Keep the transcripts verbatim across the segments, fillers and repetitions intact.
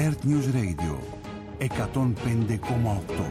Earth News Radio εκατόν πέντε κόμμα οκτώ.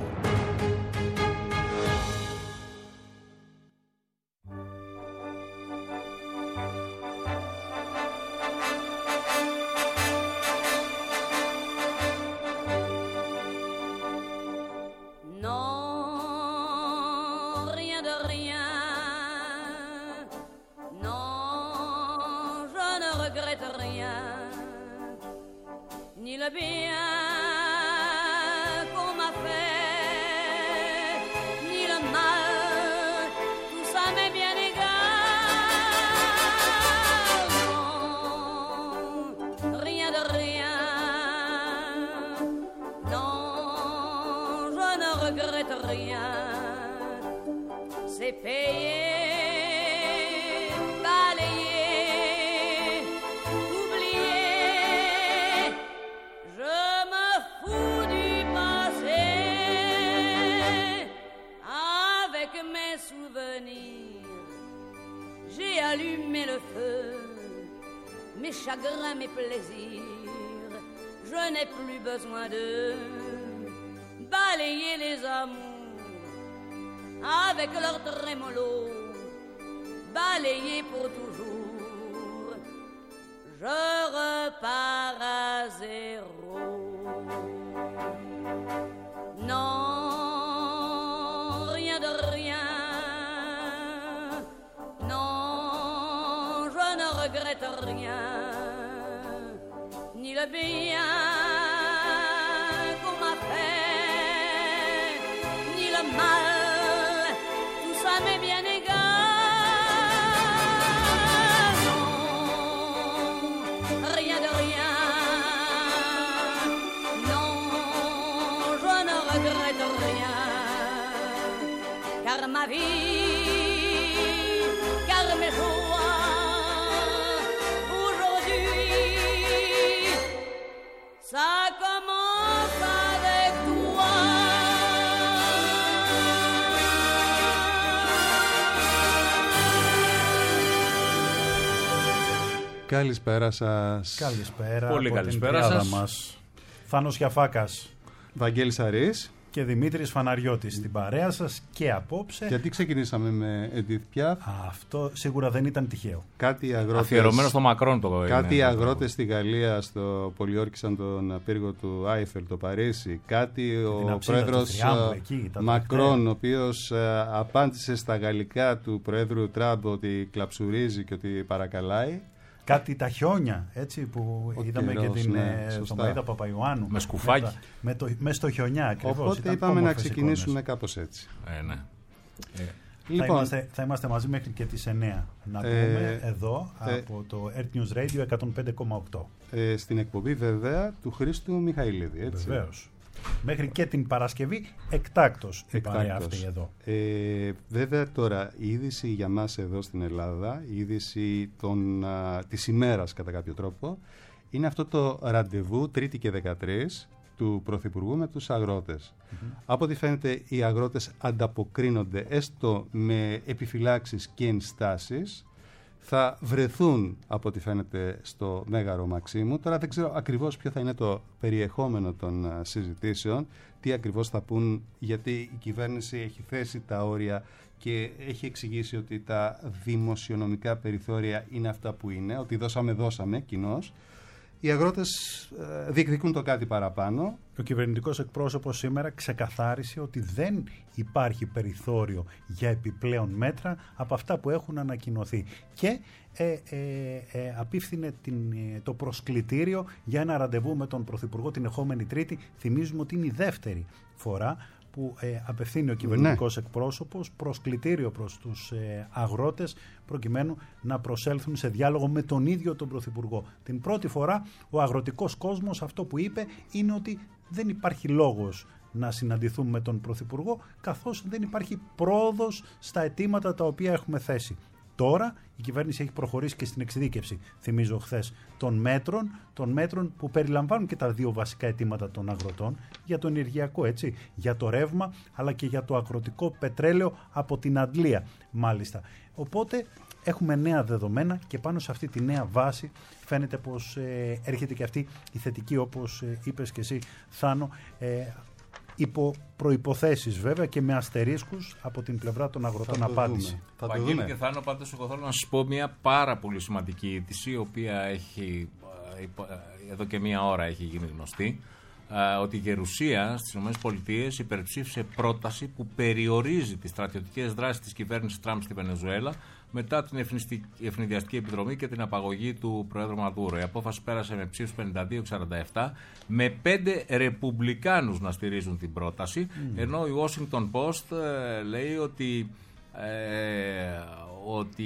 Καλησπέρα σας. Καλησπέρα. Πολύ από καλησπέρα την σας. Μας. Θάνος Γιαφάκας. Βαγγέλης Αρής. Και Δημήτρης Φαναριώτης στην παρέα σας και απόψε. Γιατί ξεκινήσαμε με Edith Piaf? Αυτό σίγουρα δεν ήταν τυχαίο. Κάτι αγρότες, αφιερωμένο στο Μακρόν το κάτι είναι, αγρότες στη Γαλλία στο πολιόρκησαν τον πύργο του Άιφελ, το Παρίσι. Κάτι ο πρόεδρος Μακρόν, ο οποίος απάντησε στα γαλλικά του πρόεδρου Τραμπ ότι κλαψουρίζει και ότι παρακαλάει. Κάτι τα χιόνια, έτσι, που ο είδαμε καιρός, και την ναι, Θωμαΐδα Παπαϊωάννου. Με σκουφάκι. Με, με, το, με στο χιονιά ακριβώς. Οπότε ήταν είπαμε να ξεκινήσουμε εικόνες. Κάπως έτσι. Ε, ναι. Ε, λοιπόν, θα, είμαστε, θα είμαστε μαζί μέχρι και τις εννιά. Να ε, πούμε εδώ ε, από το Earth News Radio εκατόν πέντε κόμμα οκτώ. Ε, στην εκπομπή βέβαια του Χρήστου Μιχαηλίδη. Έτσι. Βεβαίως. Μέχρι και την Παρασκευή εκτάκτος η παρέα αυτή εδώ. Ε, βέβαια τώρα η είδηση για μας εδώ στην Ελλάδα, η είδηση των, α, της ημέρας κατά κάποιο τρόπο, είναι αυτό το ραντεβού Τρίτη και δεκατρείς του Πρωθυπουργού με τους αγρότες. Mm-hmm. Από ό,τι φαίνεται οι αγρότες ανταποκρίνονται έστω με επιφυλάξεις και ενστάσεις. Θα βρεθούν από ό,τι φαίνεται στο Μέγαρο Μαξίμου. Τώρα δεν ξέρω ακριβώς ποιο θα είναι το περιεχόμενο των uh, συζητήσεων, τι ακριβώς θα πούν, γιατί η κυβέρνηση έχει θέσει τα όρια και έχει εξηγήσει ότι τα δημοσιονομικά περιθώρια είναι αυτά που είναι, ότι δώσαμε δώσαμε κοινώς. Οι αγρότες ε, διεκδικούν το κάτι παραπάνω. Ο κυβερνητικός εκπρόσωπος σήμερα ξεκαθάρισε ότι δεν υπάρχει περιθώριο για επιπλέον μέτρα από αυτά που έχουν ανακοινωθεί και ε, ε, ε, απίφθινε την, ε, το προσκλητήριο για ένα ραντεβού με τον Πρωθυπουργό την ερχόμενη Τρίτη. Θυμίζουμε ότι είναι η δεύτερη φορά που ε, απευθύνει ο κυβερνητικός ναι. εκπρόσωπος προσκλητήριο προς τους ε, αγρότες προκειμένου να προσέλθουν σε διάλογο με τον ίδιο τον Πρωθυπουργό. Την πρώτη φορά ο αγροτικός κόσμος αυτό που είπε είναι ότι δεν υπάρχει λόγος να συναντηθούν με τον Πρωθυπουργό καθώς δεν υπάρχει πρόοδος στα αιτήματα τα οποία έχουμε θέσει. Τώρα η κυβέρνηση έχει προχωρήσει και στην εξειδίκευση, θυμίζω χθες, των μέτρων, των μέτρων που περιλαμβάνουν και τα δύο βασικά αιτήματα των αγροτών για το ενεργειακό, έτσι, για το ρεύμα αλλά και για το αγροτικό πετρέλαιο από την αντλία μάλιστα. Οπότε έχουμε νέα δεδομένα και πάνω σε αυτή τη νέα βάση φαίνεται πως ε, έρχεται και αυτή η θετική, όπως ε, είπες και εσύ, Θάνο, ε, υπό προϋποθέσεις βέβαια και με αστερίσκους από την πλευρά των αγροτών απάντηση. Βαγγέλη και Θάνο, πάντως εγώ θέλω να σας πω μια πάρα πολύ σημαντική είδηση, η οποία έχει εδώ και μία ώρα έχει γίνει γνωστή, ότι η Γερουσία στις ΗΠΑ υπερψήφισε πρόταση που περιορίζει τις στρατιωτικές δράσεις της κυβέρνησης Τραμπ στη Βενεζουέλα μετά την ευνηδιαστική επιδρομή και την απαγωγή του Προέδρου Μαδούρο. Η απόφαση πέρασε με ψήφους πενήντα δύο σαράντα επτά, με πέντε ρεπουμπλικάνους να στηρίζουν την πρόταση, mm. ενώ η Washington Post ε, λέει ότι, ε, ότι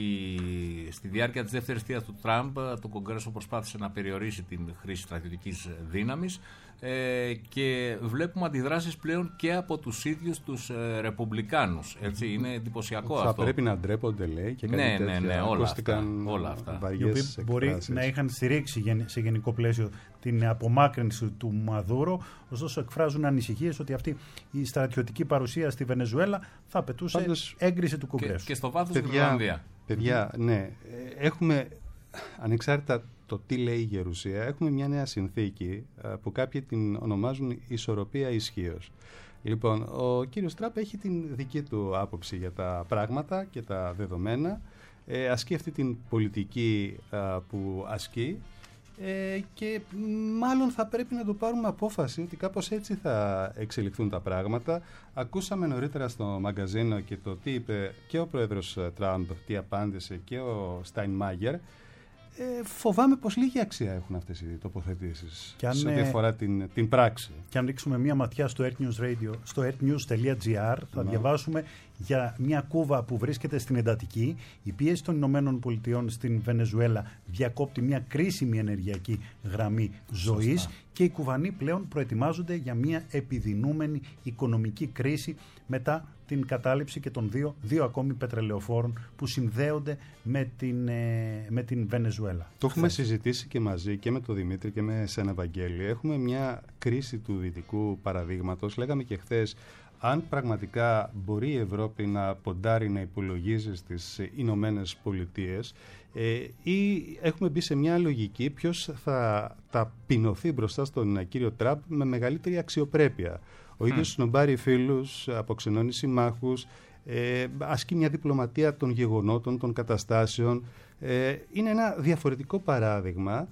στη διάρκεια της δεύτερης θητείας του Τραμπ το Κογκρέσο προσπάθησε να περιορίσει την χρήση στρατιωτικής δύναμης, Ε, και βλέπουμε αντιδράσεις πλέον και από τους ίδιους τους ε, ρεπουμπλικάνους. Έτσι, είναι εντυπωσιακό θα αυτό. Θα πρέπει να ντρέπονται, λέει, και κάτι ναι, τέτοια. Ναι, ναι, όλα αυτά, όλα αυτά. Οι οποίοι μπορεί να είχαν στηρίξει σε γενικό πλαίσιο την απομάκρυνση του Μαδούρο, ωστόσο εκφράζουν ανησυχίες ότι αυτή η στρατιωτική παρουσία στη Βενεζουέλα θα απαιτούσε Πάντως, έγκριση του Κογκρέσου. Και, και στο βάθος παιδιά, της Ιρλανδία. Παιδιά, ναι, έχουμε ανεξάρτητα το τι λέει η Γερουσία, έχουμε μια νέα συνθήκη που κάποιοι την ονομάζουν ισορροπία ισχύως. Λοιπόν, ο κύριος Τραμπ έχει την δική του άποψη για τα πράγματα και τα δεδομένα, ε, ασκεί αυτή την πολιτική α, που ασκεί ε, και μάλλον θα πρέπει να το πάρουμε απόφαση ότι κάπως έτσι θα εξελιχθούν τα πράγματα. Ακούσαμε νωρίτερα στο μαγκαζίνο και το τι είπε και ο πρόεδρος Τραμπ, τι απάντησε και ο Στάινμάγερ. Ε, φοβάμαι πως λίγη αξία έχουν αυτές οι τοποθετήσεις αν, σε ό,τι αφορά την, την πράξη. Και αν ρίξουμε μια ματιά στο Earth News Radio, στο earthnews.gr, θα no. διαβάσουμε για μια κούβα που βρίσκεται στην εντατική. Η πίεση των Ηνωμένων Πολιτειών στην Βενεζουέλα διακόπτει μια κρίσιμη ενεργειακή γραμμή ζωής. Σωστά. Και οι Κουβανοί πλέον προετοιμάζονται για μια επιδεινούμενη οικονομική κρίση μετά την κατάληψη και των δύο, δύο ακόμη πετρελαιοφόρων που συνδέονται με την, ε, με την Βενεζουέλα. Το έχουμε συζητήσει και μαζί και με τον Δημήτρη και με σένα, Βαγγέλη. Έχουμε μια κρίση του δυτικού παραδείγματος. Λέγαμε και χθες, αν πραγματικά μπορεί η Ευρώπη να ποντάρει, να υπολογίζει στις Ηνωμένες Πολιτείες, ε, ή έχουμε μπει σε μια λογική ποιος θα ταπεινωθεί μπροστά στον κύριο Τραμπ με μεγαλύτερη αξιοπρέπεια. Ο ίδιος σνομπάρει φίλους, αποξενώνει συμμάχους, ε, ασκεί μια διπλωματία των γεγονότων, των καταστάσεων. Ε, είναι ένα διαφορετικό παράδειγμα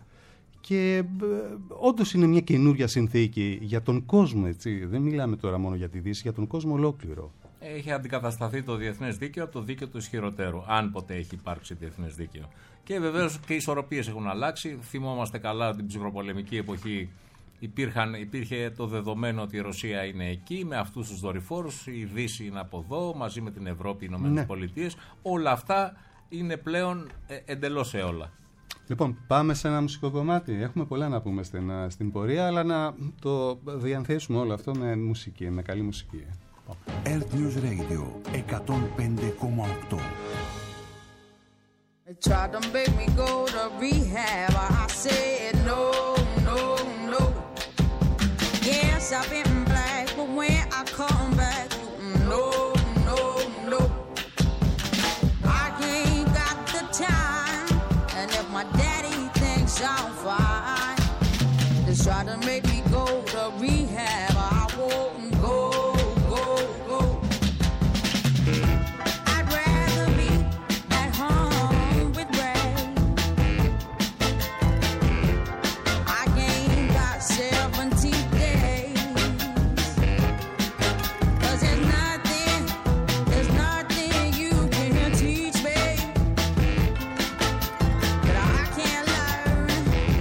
και ε, όντως είναι μια καινούρια συνθήκη για τον κόσμο, έτσι. Δεν μιλάμε τώρα μόνο για τη Δύση, για τον κόσμο ολόκληρο. Έχει αντικατασταθεί το διεθνές δίκαιο από το δίκαιο του ισχυροτέρου, αν ποτέ έχει υπάρξει διεθνές δίκαιο. Και βεβαίως και οι ισορροπίες έχουν αλλάξει. Θυμόμαστε καλά την ψυχροπολεμική εποχή. Υπήρχαν, υπήρχε το δεδομένο ότι η Ρωσία είναι εκεί με αυτούς τους δορυφόρους, η Δύση είναι από εδώ, μαζί με την Ευρώπη, οι Ηνωμένες ναι. Πολιτείες. Όλα αυτά είναι πλέον ε, εντελώς αιώλα. Λοιπόν, πάμε σε ένα μουσικό κομμάτι. Έχουμε πολλά να πούμε στην, στην πορεία, αλλά να το διανθέσουμε όλο αυτό με μουσική, με καλή μουσική. Earth News Radio εκατόν πέντε κόμμα οκτώ. Tried to make me go to rehab. I said no, no, no. Yes, I've been black, but when I come back, no, no, no. I ain't got the time, and if my daddy thinks I'm fine, they try to make me go to rehab. I won't go, go, go. I'd rather be at home with Ray. I ain't got seventy days, 'cause there's nothing, there's nothing you can teach me that I can't learn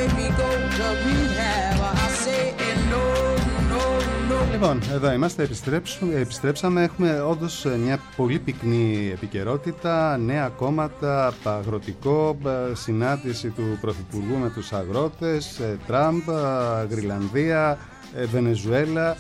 baby, go to rehab. I said no, no, no. Λοιπόν, εδώ είμαστε, επιστρέψαμε. Έχουμε όντως μια πολύ πυκνή επικαιρότητα, νέα κόμματα, αγροτικό, συνάντηση του Πρωθυπουργού με τους αγρότες, Τραμπ, Γρυλανδία, Βενεζουέλα.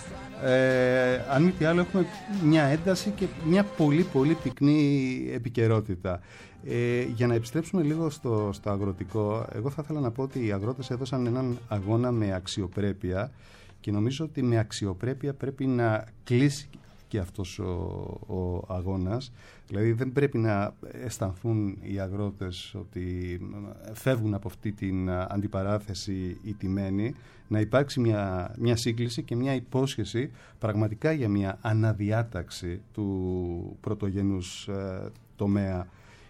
Ε, αν μη τι άλλο, έχουμε μια ένταση και μια πολύ πολύ πυκνή επικαιρότητα. Ε, για να επιστρέψουμε λίγο στο, στο αγροτικό, εγώ θα ήθελα να πω ότι οι αγρότες έδωσαν έναν αγώνα με αξιοπρέπεια και νομίζω ότι με αξιοπρέπεια πρέπει να κλείσει και αυτός ο, ο αγώνας. Δηλαδή δεν πρέπει να αισθανθούν οι αγρότες ότι φεύγουν από αυτή την αντιπαράθεση ηττημένοι, να υπάρξει μια, μια σύγκληση και μια υπόσχεση πραγματικά για μια αναδιάταξη του πρωτογενούς ε, τομέα.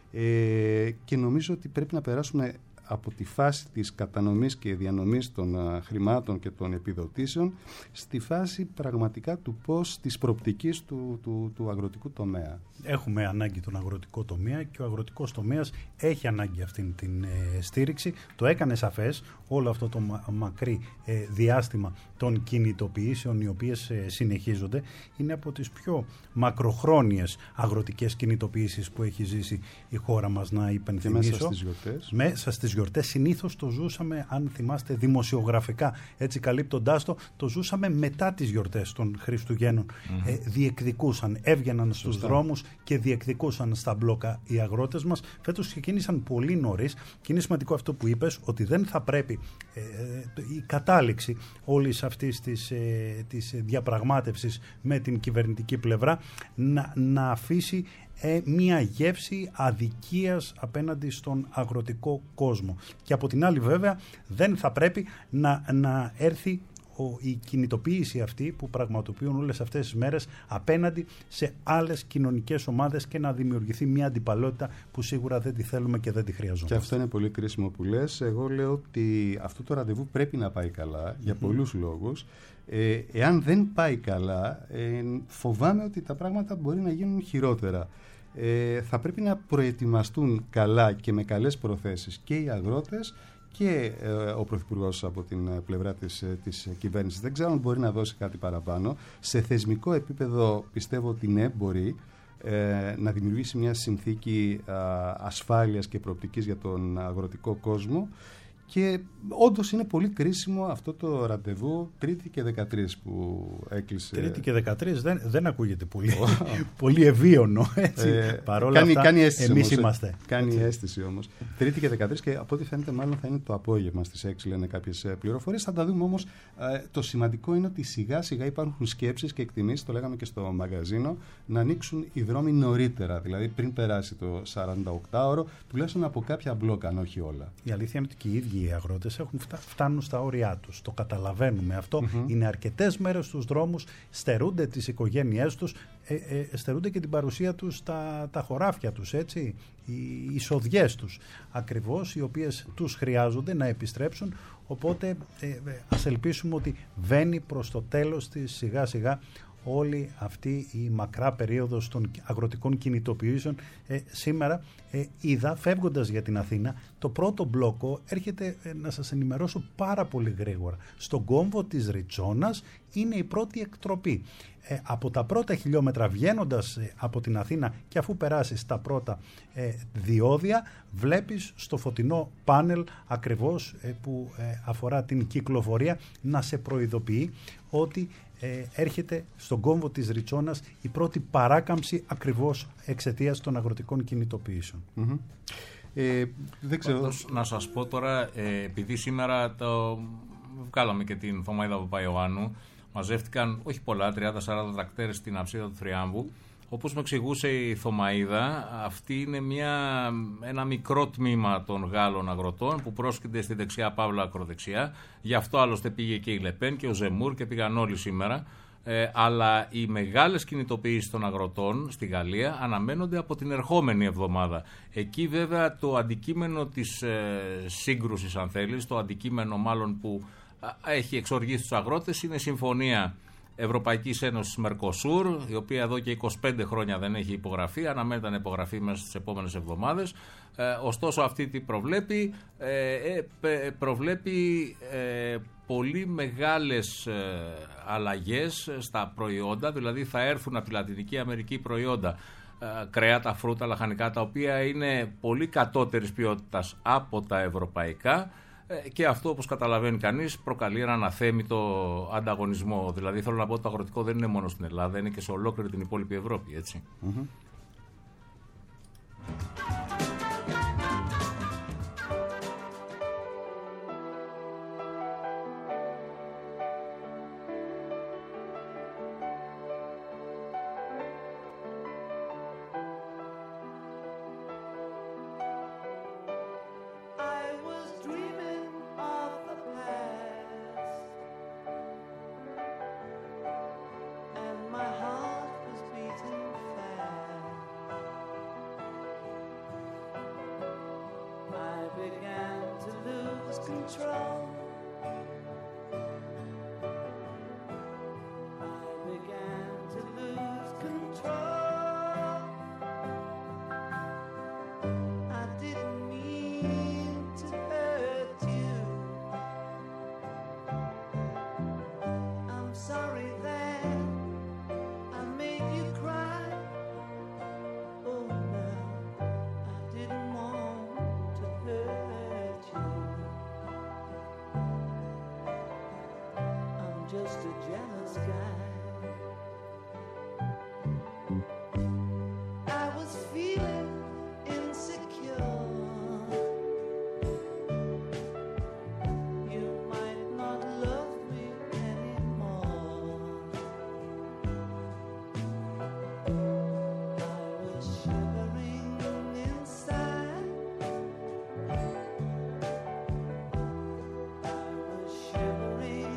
Ε, και νομίζω ότι πρέπει να περάσουμε από τη φάση της κατανομής και διανομής των uh, χρημάτων και των επιδοτήσεων στη φάση πραγματικά του πώς, της προοπτικής του, του, του αγροτικού τομέα. Έχουμε ανάγκη τον αγροτικό τομέα και ο αγροτικός τομέας έχει ανάγκη αυτήν την ε, στήριξη. Το έκανε σαφές όλο αυτό το μα, μακρύ ε, διάστημα των κινητοποιήσεων οι οποίες ε, συνεχίζονται. Είναι από τις πιο μακροχρόνιες αγροτικές κινητοποιήσεις που έχει ζήσει η χώρα μας, να υπενθυμίσω. Και μέσα στις γιορτές. Μέσα στις γιορτές συνήθως το ζούσαμε, αν θυμάστε δημοσιογραφικά, έτσι καλύπτοντάς το, το ζούσαμε μετά τις γιορτές των Χριστουγέννων. Mm-hmm. Ε, διεκδικούσαν, έβγαιναν στους Σωστά. δρόμους και διεκδικούσαν στα μπλόκα οι αγρότες μας. Φέτος ξεκίνησαν πολύ νωρίς και είναι σημαντικό αυτό που είπες, ότι δεν θα πρέπει ε, η κατάληξη όλης αυτής της, ε, της διαπραγμάτευσης με την κυβερνητική πλευρά να, να αφήσει ε, μία γεύση αδικίας απέναντι στον αγροτικό κόσμο. Και από την άλλη βέβαια δεν θα πρέπει να, να έρθει η κινητοποίηση αυτή που πραγματοποιούν όλες αυτές τις μέρες απέναντι σε άλλες κοινωνικές ομάδες και να δημιουργηθεί μια αντιπαλότητα που σίγουρα δεν τη θέλουμε και δεν τη χρειαζόμαστε. Και αυτό είναι πολύ κρίσιμο που λες. Εγώ λέω ότι αυτό το ραντεβού πρέπει να πάει καλά για πολλούς mm. λόγους. Ε, εάν δεν πάει καλά, ε, φοβάμαι ότι τα πράγματα μπορεί να γίνουν χειρότερα. Ε, θα πρέπει να προετοιμαστούν καλά και με καλές προθέσεις και οι αγρότες και ε, ο Πρωθυπουργός από την πλευρά της, της κυβέρνησης. Δεν ξέρω αν μπορεί να δώσει κάτι παραπάνω. Σε θεσμικό επίπεδο πιστεύω ότι ναι, μπορεί ε, να δημιουργήσει μια συνθήκη α, ασφάλειας και προοπτικής για τον αγροτικό κόσμο. Και όντως είναι πολύ κρίσιμο αυτό το ραντεβού Τρίτη και δεκατρείς που έκλεισε. Τρίτη και δεκατρείς δεν, δεν ακούγεται πολύ, πολύ ευίωνο. Έτσι. Ε, Παρόλα κάνει, αυτά κάνει αίσθηση εμείς όμως, είμαστε. Κάνει αίσθηση όμως. Τρίτη και δεκατρείς και από ό,τι φαίνεται μάλλον θα είναι το απόγευμα στις έξι, λένε κάποιες πληροφορίες. Θα τα δούμε όμως. Ε, το σημαντικό είναι ότι σιγά σιγά υπάρχουν σκέψεις και εκτιμήσεις, το λέγαμε και στο μαγαζίνο, να ανοίξουν οι δρόμοι νωρίτερα. Δηλαδή πριν περάσει το σαρανταοκτάωρο, τουλάχιστον από κάποια μπλόκα, αν όχι όλα. Η αλήθεια είναι ότι και οι ίδιοι οι αγρότες έχουν φτά, φτάνουν στα όρια τους. Το καταλαβαίνουμε αυτό. Mm-hmm. Είναι αρκετές μέρες στους δρόμους, στερούνται τις οικογένειές τους, ε, ε, στερούνται και την παρουσία τους στα τα χωράφια τους, έτσι, οι εισοδιές τους ακριβώς, οι οποίες τους χρειάζονται να επιστρέψουν. Οπότε ε, ε, ας ελπίσουμε ότι βαίνει προς το τέλος της σιγά σιγά όλη αυτή η μακρά περίοδος των αγροτικών κινητοποιήσεων. Ε, σήμερα ε, είδα, φεύγοντας για την Αθήνα, το πρώτο μπλόκο έρχεται, ε, να σας ενημερώσω πάρα πολύ γρήγορα. Στον κόμβο της Ριτσόνας είναι η πρώτη εκτροπή. Ε, από τα πρώτα χιλιόμετρα βγαίνοντας ε, από την Αθήνα και αφού περάσεις τα πρώτα ε, διόδια, βλέπεις στο φωτεινό πάνελ ακριβώς ε, που ε, αφορά την κυκλοφορία να σε προειδοποιεί ότι Ε, έρχεται στον κόμβο της Ριτσόνας η πρώτη παράκαμψη ακριβώς εξαιτίας των αγροτικών κινητοποιήσεων. Mm-hmm. Ε, δεν ξέρω. Πάντως, να σας πω τώρα, ε, επειδή σήμερα το βγάλαμε και την Θωμαΐδα Παπαϊωάννου, μαζεύτηκαν όχι πολλά, τριάντα σαράντα τρακτέρες στην αψίδα του Θριάμβου. Όπως με εξηγούσε η Θωμαΐδα, αυτή είναι μια, ένα μικρό τμήμα των Γάλλων αγροτών που πρόσκειται στη δεξιά παύλα ακροδεξιά. Γι' αυτό άλλωστε πήγε και η Λεπέν και ο Ζεμούρ και πήγαν όλοι σήμερα. Ε, αλλά οι μεγάλες κινητοποιήσεις των αγροτών στη Γαλλία αναμένονται από την ερχόμενη εβδομάδα. Εκεί βέβαια το αντικείμενο της ε, σύγκρουσης, αν θέλεις, το αντικείμενο μάλλον που έχει εξοργήσει τους αγρότες, είναι η συμφωνία Ευρωπαϊκής Ένωσης Μερκοσούρ, η οποία εδώ και είκοσι πέντε χρόνια δεν έχει υπογραφεί, αναμένεται να υπογραφεί μέσα στις επόμενες εβδομάδες. Ε, ωστόσο αυτή τι προβλέπει, ε, ε, προβλέπει ε, πολύ μεγάλες ε, αλλαγές στα προϊόντα, δηλαδή θα έρθουν από τη Λατινική Αμερική προϊόντα, ε, κρέατα, φρούτα, λαχανικά, τα οποία είναι πολύ κατώτερης ποιότητας από τα ευρωπαϊκά. Και αυτό, όπως καταλαβαίνει κανείς, προκαλεί έναν αθέμητο ανταγωνισμό. Δηλαδή, θέλω να πω ότι το αγροτικό δεν είναι μόνο στην Ελλάδα, είναι και σε ολόκληρη την υπόλοιπη Ευρώπη, έτσι. Mm-hmm. Just a jealous guy. I was feeling insecure. You might not love me anymore. I was shivering inside. I was shivering.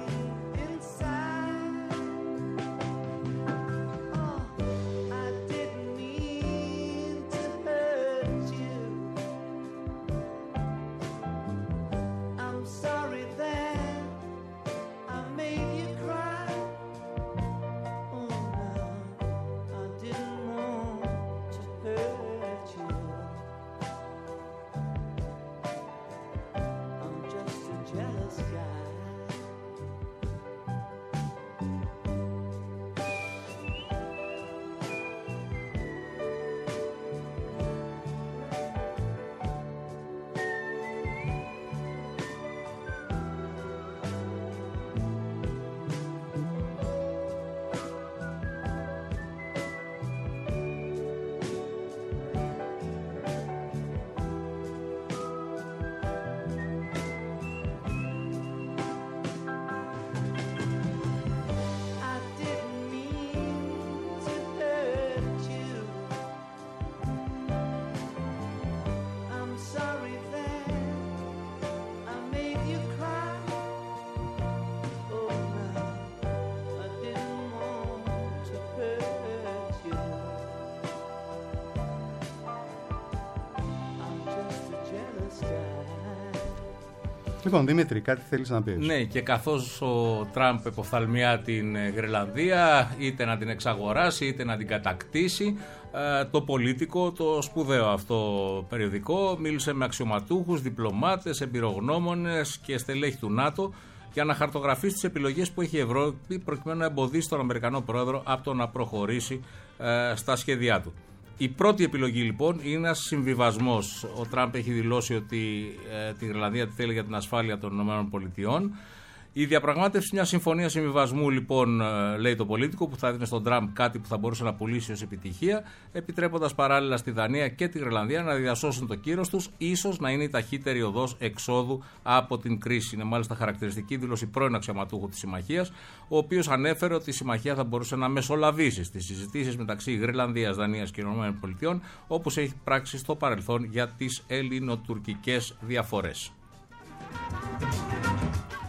Λοιπόν, Δημήτρη, κάτι θέλεις να πεις? Ναι, και καθώς ο Τραμπ εποφθαλμιά την Γρυλανδία, είτε να την εξαγοράσει είτε να την κατακτήσει, το Πολίτικο, το σπουδαίο αυτό περιοδικό, μίλησε με αξιωματούχους, διπλωμάτες, εμπειρογνώμονες και στελέχη του ΝΑΤΟ για να χαρτογραφήσει τις επιλογές που έχει η Ευρώπη προκειμένου να εμποδίσει τον Αμερικανό πρόεδρο από το να προχωρήσει στα σχέδιά του. Η πρώτη επιλογή λοιπόν είναι ένας συμβιβασμός. Ο Τραμπ έχει δηλώσει ότι ε, τη Γρυλανδία τη θέλει για την ασφάλεια των ΗΠΑ. Η διαπραγμάτευση μια συμφωνία συμβιβασμού, λοιπόν, ε, λέει το Πολίτικο, που θα έδινε στον Τραμπ κάτι που θα μπορούσε να πουλήσει ως επιτυχία, επιτρέποντας παράλληλα στη Δανία και τη Γρυλανδία να διασώσουν το κύρος τους, ίσως να είναι η ταχύτερη οδός εξόδου από την κρίση. Είναι μάλιστα χαρακτηριστική δήλωση πρώην αξιωματούχου της Συμμαχίας, ο οποίος ανέφερε ότι η Συμμαχία θα μπορούσε να μεσολαβήσει στις συζητήσεις μεταξύ Γρυλανδίας, Δανίας και ΗΠΑ, όπως έχει πράξει στο παρελθόν για τις ελληνοτουρκικές διαφορές.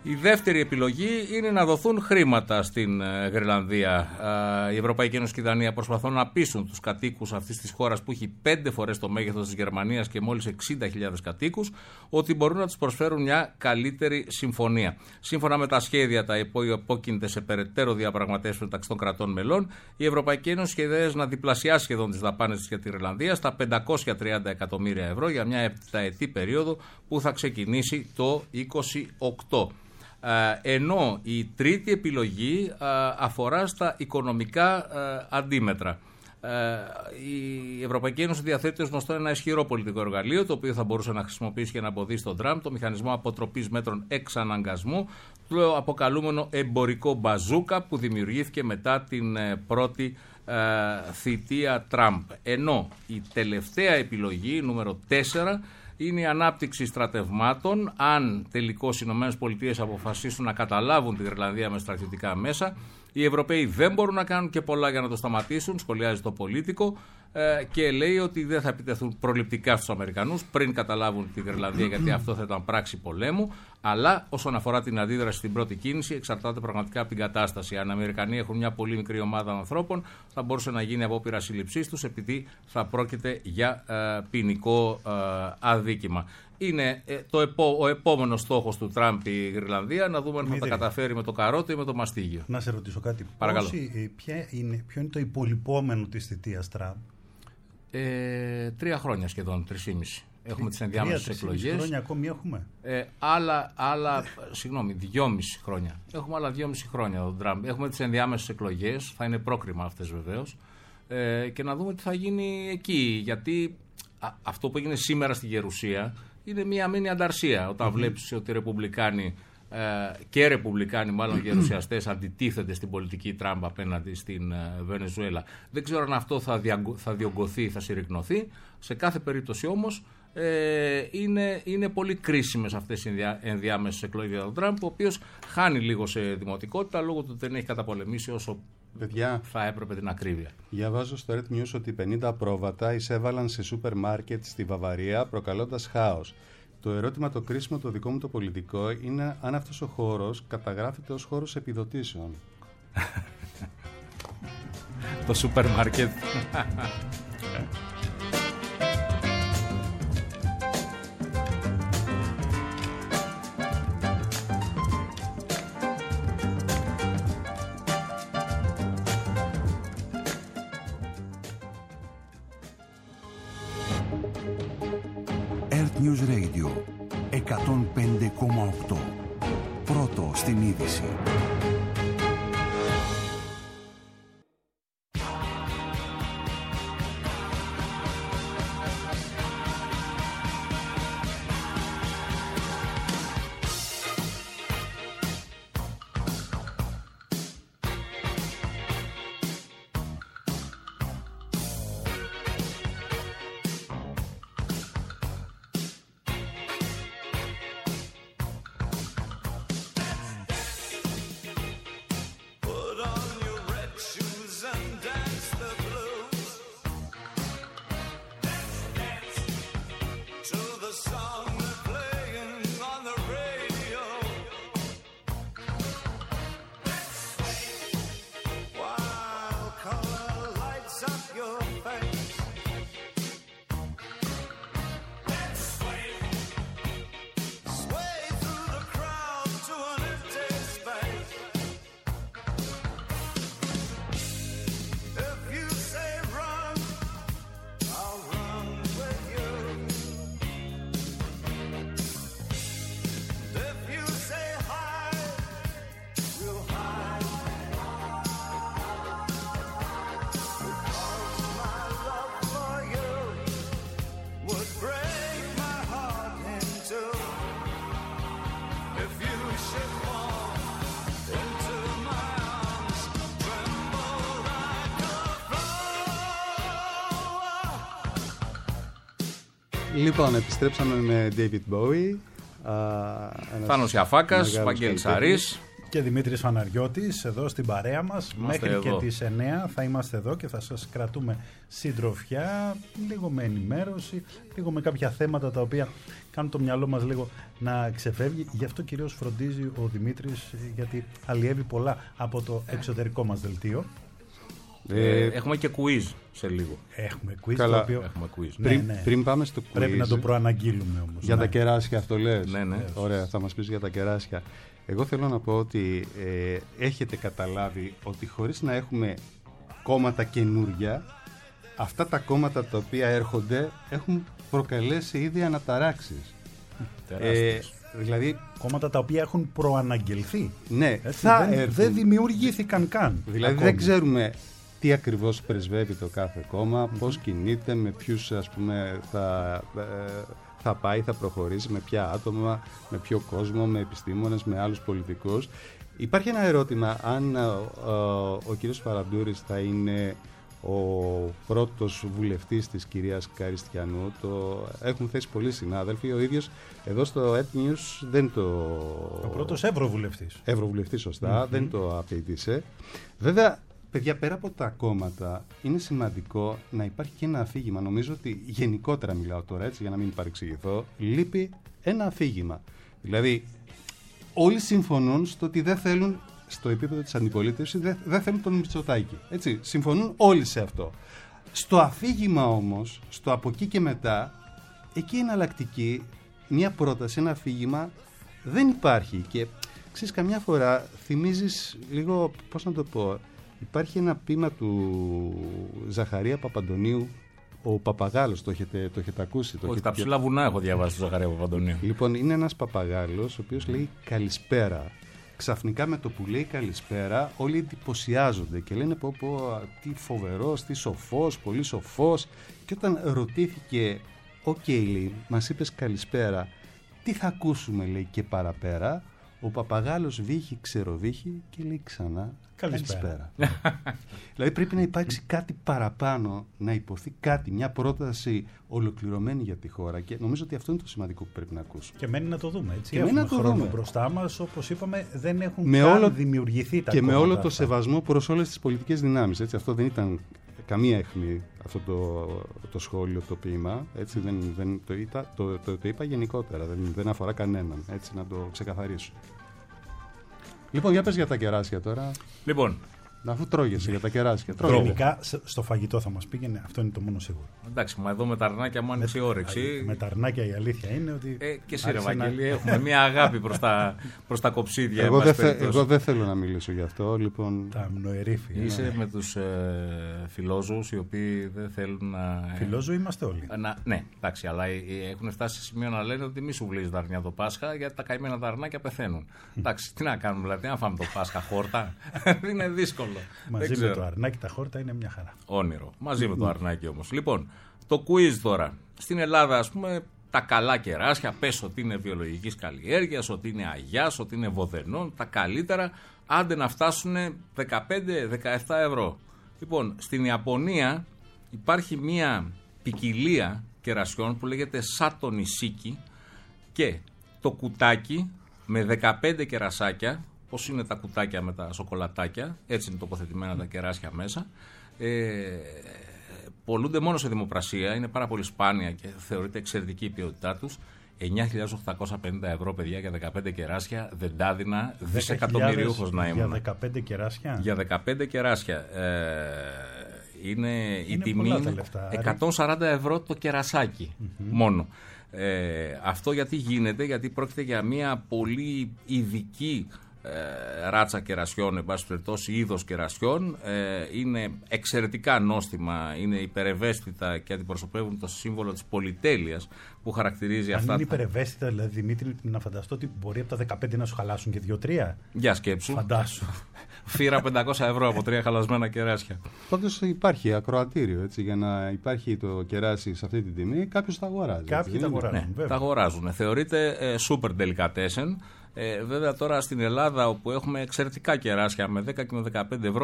Η δεύτερη επιλογή είναι να δοθούν χρήματα στην ε, Γρυλανδία. Ε, η Ευρωπαϊκή Ένωση και η Δανία προσπαθούν να πείσουν τους κατοίκους αυτής της χώρας που έχει πέντε φορές το μέγεθος της Γερμανίας και μόλις εξήντα χιλιάδες κατοίκους ότι μπορούν να τους προσφέρουν μια καλύτερη συμφωνία. Σύμφωνα με τα σχέδια τα οποία υπόκεινται σε περαιτέρω διαπραγματεύσεις μεταξύ των κρατών μελών, η Ευρωπαϊκή Ένωση σχεδιάζει να διπλασιάσει σχεδόν τις δαπάνες της για τη Γρυλανδία στα πεντακόσια τριάντα εκατομμύρια ευρώ για μια επταετή περίοδο που θα ξεκινήσει το είκοσι οκτώ. Ε, ενώ η τρίτη επιλογή ε, αφορά στα οικονομικά ε, αντίμετρα. Ε, η Ευρωπαϊκή Ένωση διαθέτει ως γνωστό ένα ισχυρό πολιτικό εργαλείο το οποίο θα μπορούσε να χρησιμοποιήσει και να εμποδίσει τον Τραμπ, το μηχανισμό αποτροπής μέτρων εξαναγκασμού, το αποκαλούμενο εμπορικό μπαζούκα που δημιουργήθηκε μετά την ε, πρώτη ε, θητεία Τραμπ. Ενώ η τελευταία επιλογή, νούμερο τέσσερα, είναι η ανάπτυξη στρατευμάτων. Αν τελικώς οι ΗΠΑ αποφασίσουν να καταλάβουν τη Γρυλανδία με στρατιωτικά μέσα, οι Ευρωπαίοι δεν μπορούν να κάνουν και πολλά για να το σταματήσουν, σχολιάζει το Πολίτικο, ε, και λέει ότι δεν θα επιτεθούν προληπτικά στους Αμερικανούς πριν καταλάβουν τη Γρυλανδία, γιατί αυτό θα ήταν πράξη πολέμου. Αλλά όσον αφορά την αντίδραση στην πρώτη κίνηση, εξαρτάται πραγματικά από την κατάσταση. Αν οι Αμερικανοί έχουν μια πολύ μικρή ομάδα ανθρώπων, θα μπορούσε να γίνει απόπειρα σύλληψής τους, επειδή θα πρόκειται για ε, ποινικό ε, αδίκημα. Είναι ε, το επό, ο επόμενος στόχος του Τραμπ η Γρυλανδία, να δούμε αν θα τα καταφέρει με το καρότο ή με το μαστίγιο. Να σε ρωτήσω κάτι. Παρακαλώ. Πόσοι, ποια είναι, ποιο είναι το υπολοιπόμενο της θητείας Τραμπ? Ε, τρία χρόνια σχεδόν, τρισήμιση. Έχουμε τις ενδιάμεσες εκλογές. Τρία χρόνια ακόμη έχουμε. Ε, άλλα, άλλα, συγγνώμη, δυόμιση χρόνια. Έχουμε άλλα δυόμιση χρόνια τον Τραμπ. Έχουμε τις ενδιάμεσες εκλογές, θα είναι πρόκριμα αυτές βεβαίως. Ε, και να δούμε τι θα γίνει εκεί. Γιατί α, αυτό που έγινε σήμερα στη Γερουσία είναι μια μήνυ ανταρσία. Όταν mm-hmm. βλέπεις ότι οι Ρεπουμπλικάνοι ε, και Ρεπουμπλικάνοι, μάλλον γερουσιαστές, αντιτίθενται στην πολιτική Τραμπ απέναντι στην ε, Βενεζουέλα. Δεν ξέρω αν αυτό θα, διαγκω, θα διωγγωθεί, θα συρρικνωθεί. Σε κάθε περίπτωση όμως ε, είναι, είναι πολύ κρίσιμες αυτές οι ενδιά, ενδιάμεσες εκλογές για τον Τραμπ, ο οποίος χάνει λίγο σε δημοτικότητα λόγω του ότι δεν έχει καταπολεμήσει όσο Παιδιά, θα έπρεπε την ακρίβεια. Διαβάζω στο Red News ότι πενήντα πρόβατα εισέβαλαν σε σούπερ μάρκετ στη Βαβαρία προκαλώντας χάος. Το ερώτημα το κρίσιμο το δικό μου το πολιτικό είναι αν αυτός ο χώρος καταγράφεται ως χώρος επιδοτήσεων. Το σούπερ μάρκετ. News Radio εκατόν πέντε κόμμα οκτώ. Πρώτο στην είδηση. Λοιπόν, επιστρέψαμε με David Bowie. Θάνος Ιαφάκας, Βαγγέλης Αρής. Και Δημήτρης Φαναριώτης εδώ στην παρέα μας. Είμαστε Μέχρι εδώ. και τις εννιά θα είμαστε εδώ και θα σας κρατούμε συντροφιά, λίγο με ενημέρωση, λίγο με κάποια θέματα τα οποία κάνουν το μυαλό μας λίγο να ξεφεύγει. Γι' αυτό κυρίως φροντίζει ο Δημήτρης, γιατί αλλιεύει πολλά από το εξωτερικό μας δελτίο. Ε, Ε, έχουμε και quiz σε λίγο. Έχουμε quiz, Καλά. το οποίο Έχουμε quiz. Ναι, πριν, ναι. πριν πάμε στο quiz, πρέπει να το προαναγγείλουμε όμως. για ναι. τα κεράσια αυτό λες. Ναι, ναι. Ωραία, θα μας πεις για τα κεράσια. Εγώ θέλω να πω ότι ε, έχετε καταλάβει ότι χωρίς να έχουμε κόμματα καινούρια, αυτά τα κόμματα τα οποία έρχονται έχουν προκαλέσει ήδη αναταράξεις. Ε, Τεράστιες. δηλαδή, Κόμματα τα οποία έχουν προαναγγελθεί. ναι, Έτσι, θα δεν, έρθουν. δεν δημιουργήθηκαν καν. Δηλαδή ακόμη. δεν ξέρουμε τι ακριβώς πρεσβεύει το κάθε κόμμα, πώς κινείται, με ποιους ας πούμε θα, ε, θα πάει, θα προχωρήσει, με ποια άτομα, με ποιο κόσμο, με επιστήμονες, με άλλους πολιτικούς. Υπάρχει ένα ερώτημα αν ε, ε, ο κύριος Φαραντούρης θα είναι ο πρώτος βουλευτής της κυρίας Καριστιανού. Το έχουν θέσει πολλοί συνάδελφοι. Ο ίδιος εδώ στο Ed News δεν το... Ο πρώτος ευρωβουλευτής. Ευρωβουλευτή, σωστά, δεν το απαιτήσε. Βέβαια, παιδιά, πέρα από τα κόμματα, είναι σημαντικό να υπάρχει και ένα αφήγημα. Νομίζω ότι γενικότερα μιλάω τώρα, έτσι, για να μην παρεξηγηθώ, λείπει ένα αφήγημα. Δηλαδή, όλοι συμφωνούν στο ότι δεν θέλουν, στο επίπεδο της αντιπολίτευσης, δεν, δεν θέλουν τον Μητσοτάκη. Έτσι, συμφωνούν όλοι σε αυτό. Στο αφήγημα όμως, στο από εκεί και μετά, εκεί εναλλακτική, μια πρόταση, ένα αφήγημα δεν υπάρχει. Και ξέρεις, καμιά φορά θυμίζεις λίγο, πώς να το πω, υπάρχει ένα ποίημα του Ζαχαρία Παπαντονίου, ο Παπαγάλος, το έχετε, το έχετε ακούσει? Το Όχι, έχετε... τα ψηλά βουνά έχω διαβάσει του Ζαχαρία Παπαντονίου. Λοιπόν, είναι ένας παπαγάλος ο οποίος λέει καλησπέρα. Ξαφνικά με το που λέει καλησπέρα όλοι εντυπωσιάζονται και λένε πω πω τι φοβερός, τι σοφός, πολύ σοφός. Και όταν ρωτήθηκε, οκ, okay, λέει, μας είπες καλησπέρα, τι θα ακούσουμε, λέει, και παραπέρα, ο παπαγάλος βύχει, ξεροβύχει και λέει ξανά Καλησπέρα. καλησπέρα. Δηλαδή πρέπει να υπάρξει κάτι παραπάνω, να υποθεί κάτι, μια πρόταση ολοκληρωμένη για τη χώρα, και νομίζω ότι αυτό είναι το σημαντικό που πρέπει να ακούσουμε. Και μένει να το δούμε. Έτσι. Και μένει Έχουμε να το χρόνο δούμε. μπροστά μας, όπως είπαμε, δεν έχουν Με καν όλο- δημιουργηθεί τα Και με κόμματα όλο το αυτά. σεβασμό προς όλες τις πολιτικές δυνάμεις. Έτσι. Αυτό δεν ήταν καμία αιχμή, αυτό το, το σχόλιο, το ποίημα. Έτσι, δεν, δεν, το, είπα, το, το, το είπα γενικότερα, δεν, δεν αφορά κανέναν. Έτσι, να το ξεκαθαρίσω. Λοιπόν, για πες για τα κεράσια τώρα. Λοιπόν, Αφού τρώγεσαι για τα κεράσια. Τρώγεσαι. Γενικά σ- στο φαγητό θα μας πήγαινε, αυτό είναι το μόνο σίγουρο. εντάξει, μα εδώ με τα αρνάκια μου άνοιξε η όρεξη. Με τα αρνάκια η αλήθεια είναι ότι. Ε, και εσύ, ρε άρχισε να- Βαγγέλη, έχουμε μια αγάπη προς τα, προς τα κοψίδια. Εγώ, εν δεν πάση θε, περιπτώσει. εγώ δεν θέλω να μιλήσω γι' αυτό. Λοιπόν, Τα μνοερήφια. Είσαι με τους ε, φιλόζωους οι οποίοι δεν θέλουν να... Φιλόζωοι είμαστε όλοι. Να, ναι, εντάξει, αλλά ε, ε, έχουν φτάσει σε σημείο να λένε ότι μη σου βλύζει τα αρνιά το Πάσχα γιατί τα καημένα τα αρνάκια πεθαίνουν. Εντάξει, τι να κάνουμε, δηλαδή, να φάμε το Πάσχα χόρτα. Είναι δύσκολο. Μαζί Δεν με ξέρω. το αρνάκι τα χόρτα είναι μια χαρά. Όνειρο. Μαζί με το αρνάκι όμως. Λοιπόν, το quiz τώρα. Στην Ελλάδα, ας πούμε, τα καλά κεράσια, πες ότι είναι βιολογικής καλλιέργειας, ότι είναι αγιάς, ότι είναι βοδενών, τα καλύτερα, άντε να φτάσουν δεκαπέντε με δεκαεπτά ευρώ. Λοιπόν, στην Ιαπωνία υπάρχει μια ποικιλία κερασιών που λέγεται Σάτο Νισίκι και το κουτάκι με δεκαπέντε κερασάκια, πώς είναι τα κουτάκια με τα σοκολατάκια, έτσι είναι τοποθετημένα τα κεράσια μέσα. Ε, πολλούνται μόνο σε δημοπρασία, είναι πάρα πολύ σπάνια και θεωρείται εξαιρετική η ποιότητά τους. εννιά χιλιάδες οκτακόσια πενήντα ευρώ, παιδιά, για δεκαπέντε κεράσια, δεν τα έδινα, δισεκατομμυρίουχος να Για ήμουν. δεκαπέντε κεράσια. Για δεκαπέντε κεράσια. Ε, είναι, η Είναι τιμή πολλά τα είναι λεφτά, Άρη. εκατόν σαράντα ευρώ το κερασάκι μόνο. Ε, αυτό γιατί γίνεται, γιατί πρόκειται για μια πολύ ειδική ε, ράτσα κερασιών, εν πάση περιπτώσει είδος κερασιών. Ε, είναι εξαιρετικά νόστιμα, είναι υπερευαίσθητα και αντιπροσωπεύουν το σύμβολο της πολυτέλειας που χαρακτηρίζει Αν αυτά. είναι τα- υπερευαίσθητα, δηλαδή Δημήτρη, να φανταστώ ότι μπορεί από τα δεκαπέντε να σου χαλάσουν και δύο-τρία. Για σκέψου. Φαντάσου. Φύρα πεντακόσια ευρώ από τρία χαλασμένα κεράσια. πάντως υπάρχει ακροατήριο, έτσι, για να υπάρχει το κεράσι σε αυτή την τιμή, κάποιος τα αγοράζει. έτσι, Κάποιοι δεν τα είναι? αγοράζουν. Ναι, βέβαια. τα αγοράζουν. Θεωρείται ε, super delicatessen. Ε, βέβαια τώρα στην Ελλάδα, όπου έχουμε εξαιρετικά κεράσια με δέκα και με δεκαπέντε ευρώ,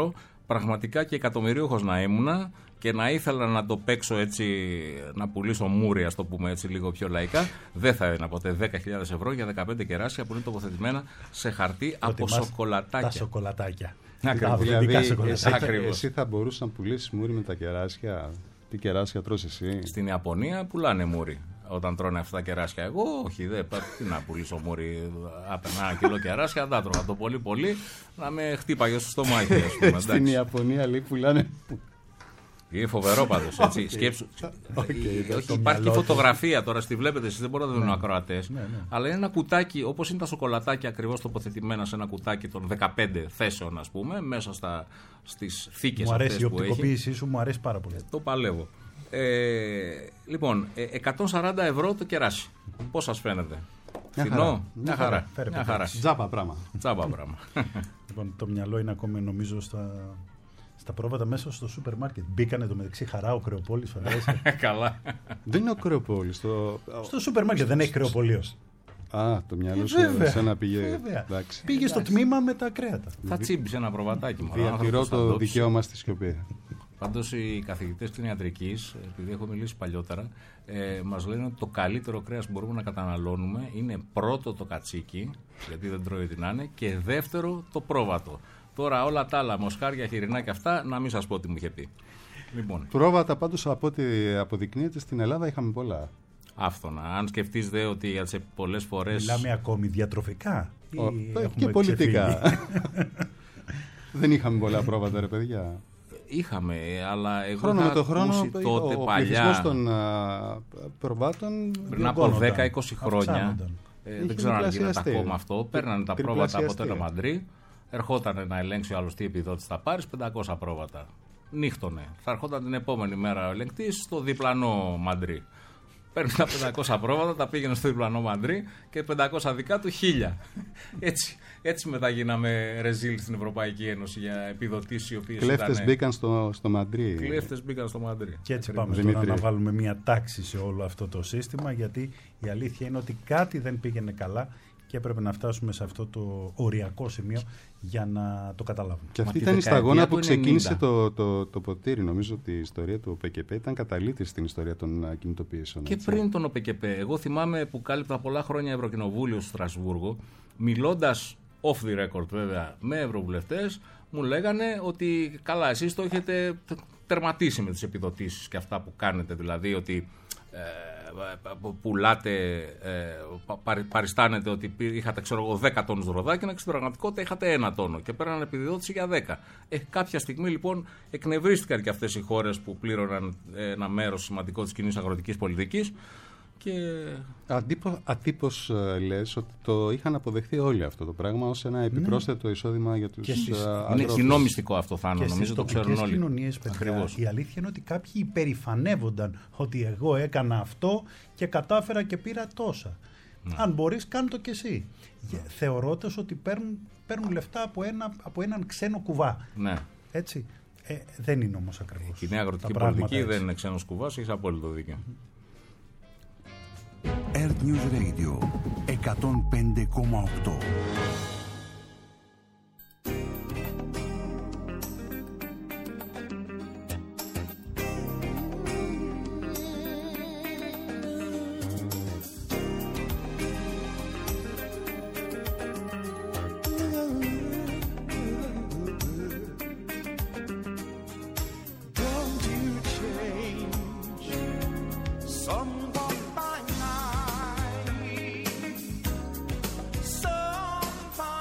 πραγματικά και εκατομμυρίουχος να ήμουνα και να ήθελα να το παίξω έτσι, να πουλήσω μούρι, ας το πούμε έτσι λίγο πιο λαϊκά, δεν θα έδινα ποτέ δέκα χιλιάδες ευρώ για δεκαπέντε κεράσια που είναι τοποθετημένα σε χαρτί από σοκολατάκια. Τα σοκολατάκια. Ακριβώς. Δηλαδή, εσύ, εσύ θα μπορούσες να πουλήσεις μούρι με τα κεράσια. Τι κεράσια τρως εσύ? Στην Ιαπωνία πουλάνε μούρι. Όταν τρώνε αυτά τα κεράσια, εγώ όχι, δεν τι να πουλήσω μούρι. Άπαινα ένα κιλό κεράσια, τα τρώγα το πολύ πολύ να με χτύπαγε στο στομάχι. Ας πούμε, στην Ιαπωνία λέει πουλάνε. Είναι φοβερό πάντως, έτσι. Okay. Σκέψου. Okay, όχι, υπάρχει φωτογραφία τώρα, στη βλέπετε εσείς, δεν μπορώ να το δουν οι ακροατές. Ναι, ναι. Αλλά είναι ένα κουτάκι, όπως είναι τα σοκολατάκια ακριβώς τοποθετημένα σε ένα κουτάκι των δεκαπέντε θέσεων, ας πούμε, μέσα στα, στις θήκες μου αυτές που έχει. Μου αρέσει η οπτικοποίησή σου, μου αρέσει πάρα πολύ. Το παλεύω. Ε, λοιπόν, εκατόν σαράντα ευρώ το κεράσι. Πώς σας φαίνεται? Φθηνό? Μια χαρά. Μια χαρά. Τζάπα πράγμα. Τζάπα πράγμα. Λοιπόν, το μυαλό είναι ακόμη νομίζω στα... Στα πρόβατα μέσα στο σούπερ μάρκετ. Μπήκανε το μεταξύ χαρά ο Κρεοπόλης, φαντάζεσαι. Καλά. Δεν είναι ο Κρεοπόλης. Το... Στο σούπερ μάρκετ δεν έχει Κρεοπολίος. Α, το μυαλό σου σαν να πήγε. Πήγε στο τμήμα με τα κρέατα. Θα τσίμπησε ένα προβατάκι. Διατηρώ το δικαίωμα στη σιωπή. Πάντως οι καθηγητές κτηνιατρικής, επειδή έχω μιλήσει παλιότερα, ε, μας λένε ότι το καλύτερο κρέας που μπορούμε να καταναλώνουμε είναι πρώτο το κατσίκι, γιατί δεν τρώει ό,τι να είναι, και δεύτερο το πρόβατο. Τώρα όλα τα άλλα, μοσχάρια, χοιρινά και αυτά, να μην σας πω τι μου είχε πει. Λοιπόν. Πρόβατα πάντως από ό,τι αποδεικνύεται στην Ελλάδα είχαμε πολλά. Άφθονα. Αν σκεφτείς δε ότι σε πολλές φορές... Μιλάμε ακόμη διατροφικά Ο, και πολιτικά. Δεν είχαμε πολλά πρόβατα ρε παιδιά. Είχαμε, αλλά εγώ χρόνο είχα με το χρόνο τότε ο παλιά... πληθυσμός των α, προβάτων πριν από δέκα είκοσι χρόνια, ε, δεν ξέρω αν γίνεται ακόμα αυτό, παίρνανε τα πρόβατα από το ένα μαντρί. Ερχόταν να ελέγξει ο άλλος τι επιδότηση θα πάρεις, πεντακόσια πρόβατα. Νύχτωνε. Θα ερχόταν την επόμενη μέρα ο ελεγκτής στο διπλανό μαντρί. Παίρνει τα πεντακόσια πρόβατα, τα πήγαινε στο διπλανό μαντρί και πεντακόσια δικά του χίλια. Έτσι, έτσι μετά γίναμε ρεζίλ στην Ευρωπαϊκή Ένωση για επιδοτήσεις οι οποίες κλέφτες ήταν... μπήκαν στο, στο μαντρί. Κλέφτες μπήκαν στο μαντρί. Και έτσι πάμε τώρα να βάλουμε μια τάξη σε όλο αυτό το σύστημα, γιατί η αλήθεια είναι ότι κάτι δεν πήγαινε καλά και έπρεπε να φτάσουμε σε αυτό το οριακό σημείο για να το καταλάβουμε. Και αυτή ήταν η σταγόνα που ξεκίνησε το, το, το ποτήρι. Νομίζω ότι η ιστορία του ΟΠΕΚΕΠ ήταν καταλήτης στην ιστορία των κινητοποιήσεων. Και έτσι. Πριν τον ΟΠΕΚΕΠ. Εγώ θυμάμαι που κάλυπτα πολλά χρόνια Ευρωκοινοβούλιο στο Στρασβούργο, μιλώντας off the record βέβαια με ευρωβουλευτές, μου λέγανε ότι καλά, εσείς το έχετε τερματίσει με τις επιδοτήσεις και αυτά που κάνετε, δηλαδή ότι ε, πουλάτε, ε, παρι, παριστάνετε ότι είχατε ξέρω εγώ δέκα τόνους ροδάκινα και στην πραγματικότητα είχατε ένα τόνο και παίρνανε επιδότηση για δέκα. Ε, κάποια στιγμή λοιπόν εκνευρίστηκαν και αυτές οι χώρες που πλήρωναν ένα μέρος σημαντικό της κοινής αγροτικής πολιτικής. Και... Αντίπο, ατύπως uh, λες ότι το είχαν αποδεχθεί όλοι αυτό το πράγμα ως ένα επιπρόσθετο ναι. εισόδημα για τους αγρότες. Είναι κοινό μυστικό αυτό, Θάνο, νομίζω το ξέρουν όλοι. Κοινωνίες, παιδιά, η αλήθεια είναι ότι κάποιοι υπερηφανεύονταν ότι εγώ έκανα αυτό και κατάφερα και πήρα τόσα. Ναι. Αν μπορείς κάνε το κι εσύ. Ναι. Θεωρώντας ότι παίρνουν, παίρνουν λεφτά από, ένα, από έναν ξένο κουβά. Ναι. Έτσι. Ε, δεν είναι όμως ακριβώς. Η νέα αγροτική πολιτική έτσι. Δεν είναι ξένος κουβάς, έχεις απόλυτο δίκιο. Earth News Radio εκατόν πέντε κόμμα οκτώ. Some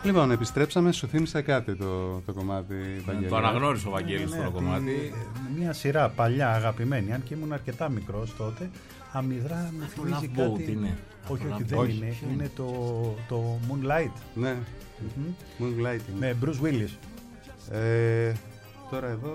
Λοιπόν, επιστρέψαμε, σου θύμισα κάτι το, το κομμάτι, Βαγγέλη. Το αναγνώρισε ο Βαγγέλης Ναι, ναι, το αυτή, κομμάτι. ε, μια σειρά παλιά αγαπημένη, αν και ήμουν αρκετά μικρός τότε, αμυδρά με το θυμίζει Love Boat κάτι. είναι. Όχι, Το όχι, Love δεν Boat. είναι. Ποιο Είναι το, το Moonlight. Ναι, Μμμ. Moonlighting. Με Bruce Willis. Ε, τώρα εδώ.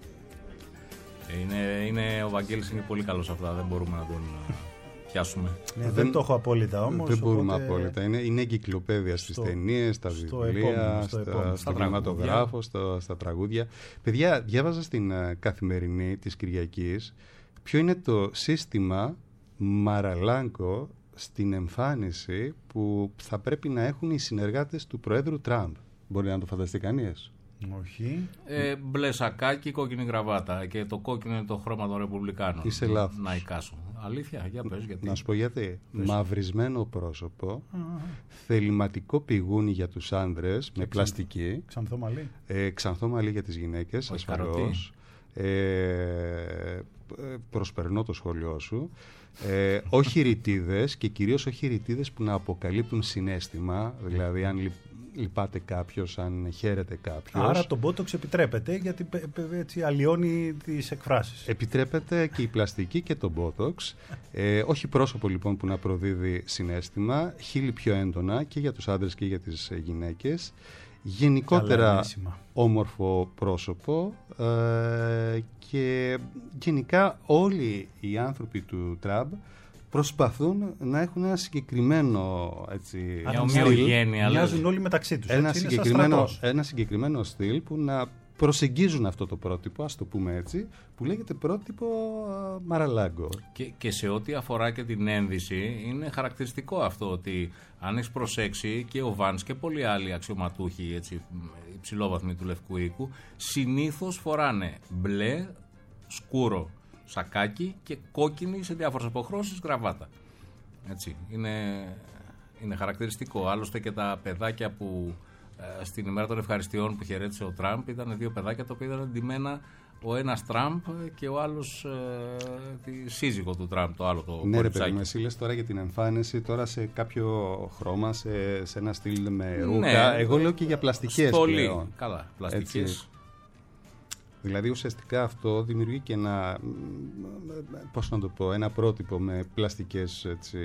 Είναι, είναι, ο Βαγγέλης είναι πολύ καλός σε αυτά, δεν μπορούμε να τον ε, πιάσουμε. Ναι, δεν, Δεν- το έχω απόλυτα όμως. δεν μπορούμε οπότε- απόλυτα. Είναι, είναι εγκυκλοπαίδεια στις Στο- ταινίες, στα στο βιβλία, επόμενο, στο στα, επόμενο. στο Στα κινηματογράφο, στο- στα τραγούδια. Παιδιά, διάβαζα στην ε, Καθημερινή της Κυριακής ποιο είναι το σύστημα Μαραλάνκο στην εμφάνιση που θα πρέπει να έχουν οι συνεργάτες του Προέδρου Τραμπ. Μπορεί να το φανταστεί κανείς? Όχι. Ε, μπλε σακάκι, κόκκινη γραβάτα. Και το κόκκινο είναι το χρώμα των Ρεπουμπλικάνων. Είσαι λάθος. Να εικάσω. Αλήθεια, για πες γιατί. Να σου πω γιατί. Μαυρισμένο πρόσωπο, θεληματικό πιγούνι για τους άνδρες με πλαστική, Ξανθό μαλλί. ε, ξανθό μαλλί για τις γυναίκες, Όχι ασφαλώς. Ε, προσπερνώ το σχόλιο σου. Ε, όχι ρητίδες και κυρίως όχι ρητίδες που να αποκαλύπτουν συναίσθημα, δηλαδή αν λυ- λυπάται κάποιος, αν χαίρεται κάποιος. Άρα το Botox επιτρέπεται γιατί πε- πε- έτσι αλλοιώνει τις εκφράσεις. Επιτρέπεται και η πλαστική και το Botox. Ε, όχι πρόσωπο λοιπόν που να προδίδει συναίσθημα, χείλη πιο έντονα και για τους άντρες και για τις ε, γυναίκες. Καλά Γενικότερα ενέσιμα. όμορφο πρόσωπο ε, και γενικά όλοι οι άνθρωποι του Τραμπ προσπαθούν να έχουν ένα συγκεκριμένο έτσι, Μια στυλ. ομοιογένεια. Μοιάζουν λες. όλοι μεταξύ τους. ένα έτσι, είναι σαν συγκεκριμένο, στρατός. ένα συγκεκριμένο στυλ που να προσεγγίζουν αυτό το πρότυπο, ας το πούμε έτσι, που λέγεται πρότυπο α, Μαραλάγκο. Και, και σε ό,τι αφορά και την ένδυση, είναι χαρακτηριστικό αυτό ότι αν έχει προσέξει και ο Βάνς και πολλοί άλλοι αξιωματούχοι έτσι, υψηλόβαθμοι του Λευκού Οίκου, συνήθως φοράνε μπλε, σκούρο σακάκι και κόκκινη σε διάφορες αποχρώσεις γραβάτα. Έτσι, είναι, είναι χαρακτηριστικό. Άλλωστε και τα παιδάκια που ε, στην ημέρα των ευχαριστειών που χαιρέτησε ο Τραμπ ήταν δύο παιδάκια τα οποία ήταν εντυμένα, ο ένας Τραμπ και ο άλλος ε, τη σύζυγο του Τραμπ, το άλλο το Ναι, ρε παιδί κοριτσάκι. μου, εσύ λες τώρα για την εμφάνιση, τώρα σε κάποιο χρώμα, σε, σε ένα στυλ με Ναι, ρούχα. Εγώ λέω και για πλαστικές Στολή. πλέον. Καλά, πλαστικές. Έτσι. Δηλαδή ουσιαστικά αυτό δημιουργεί και ένα, πώς να το πω, ένα πρότυπο με πλαστικές έτσι,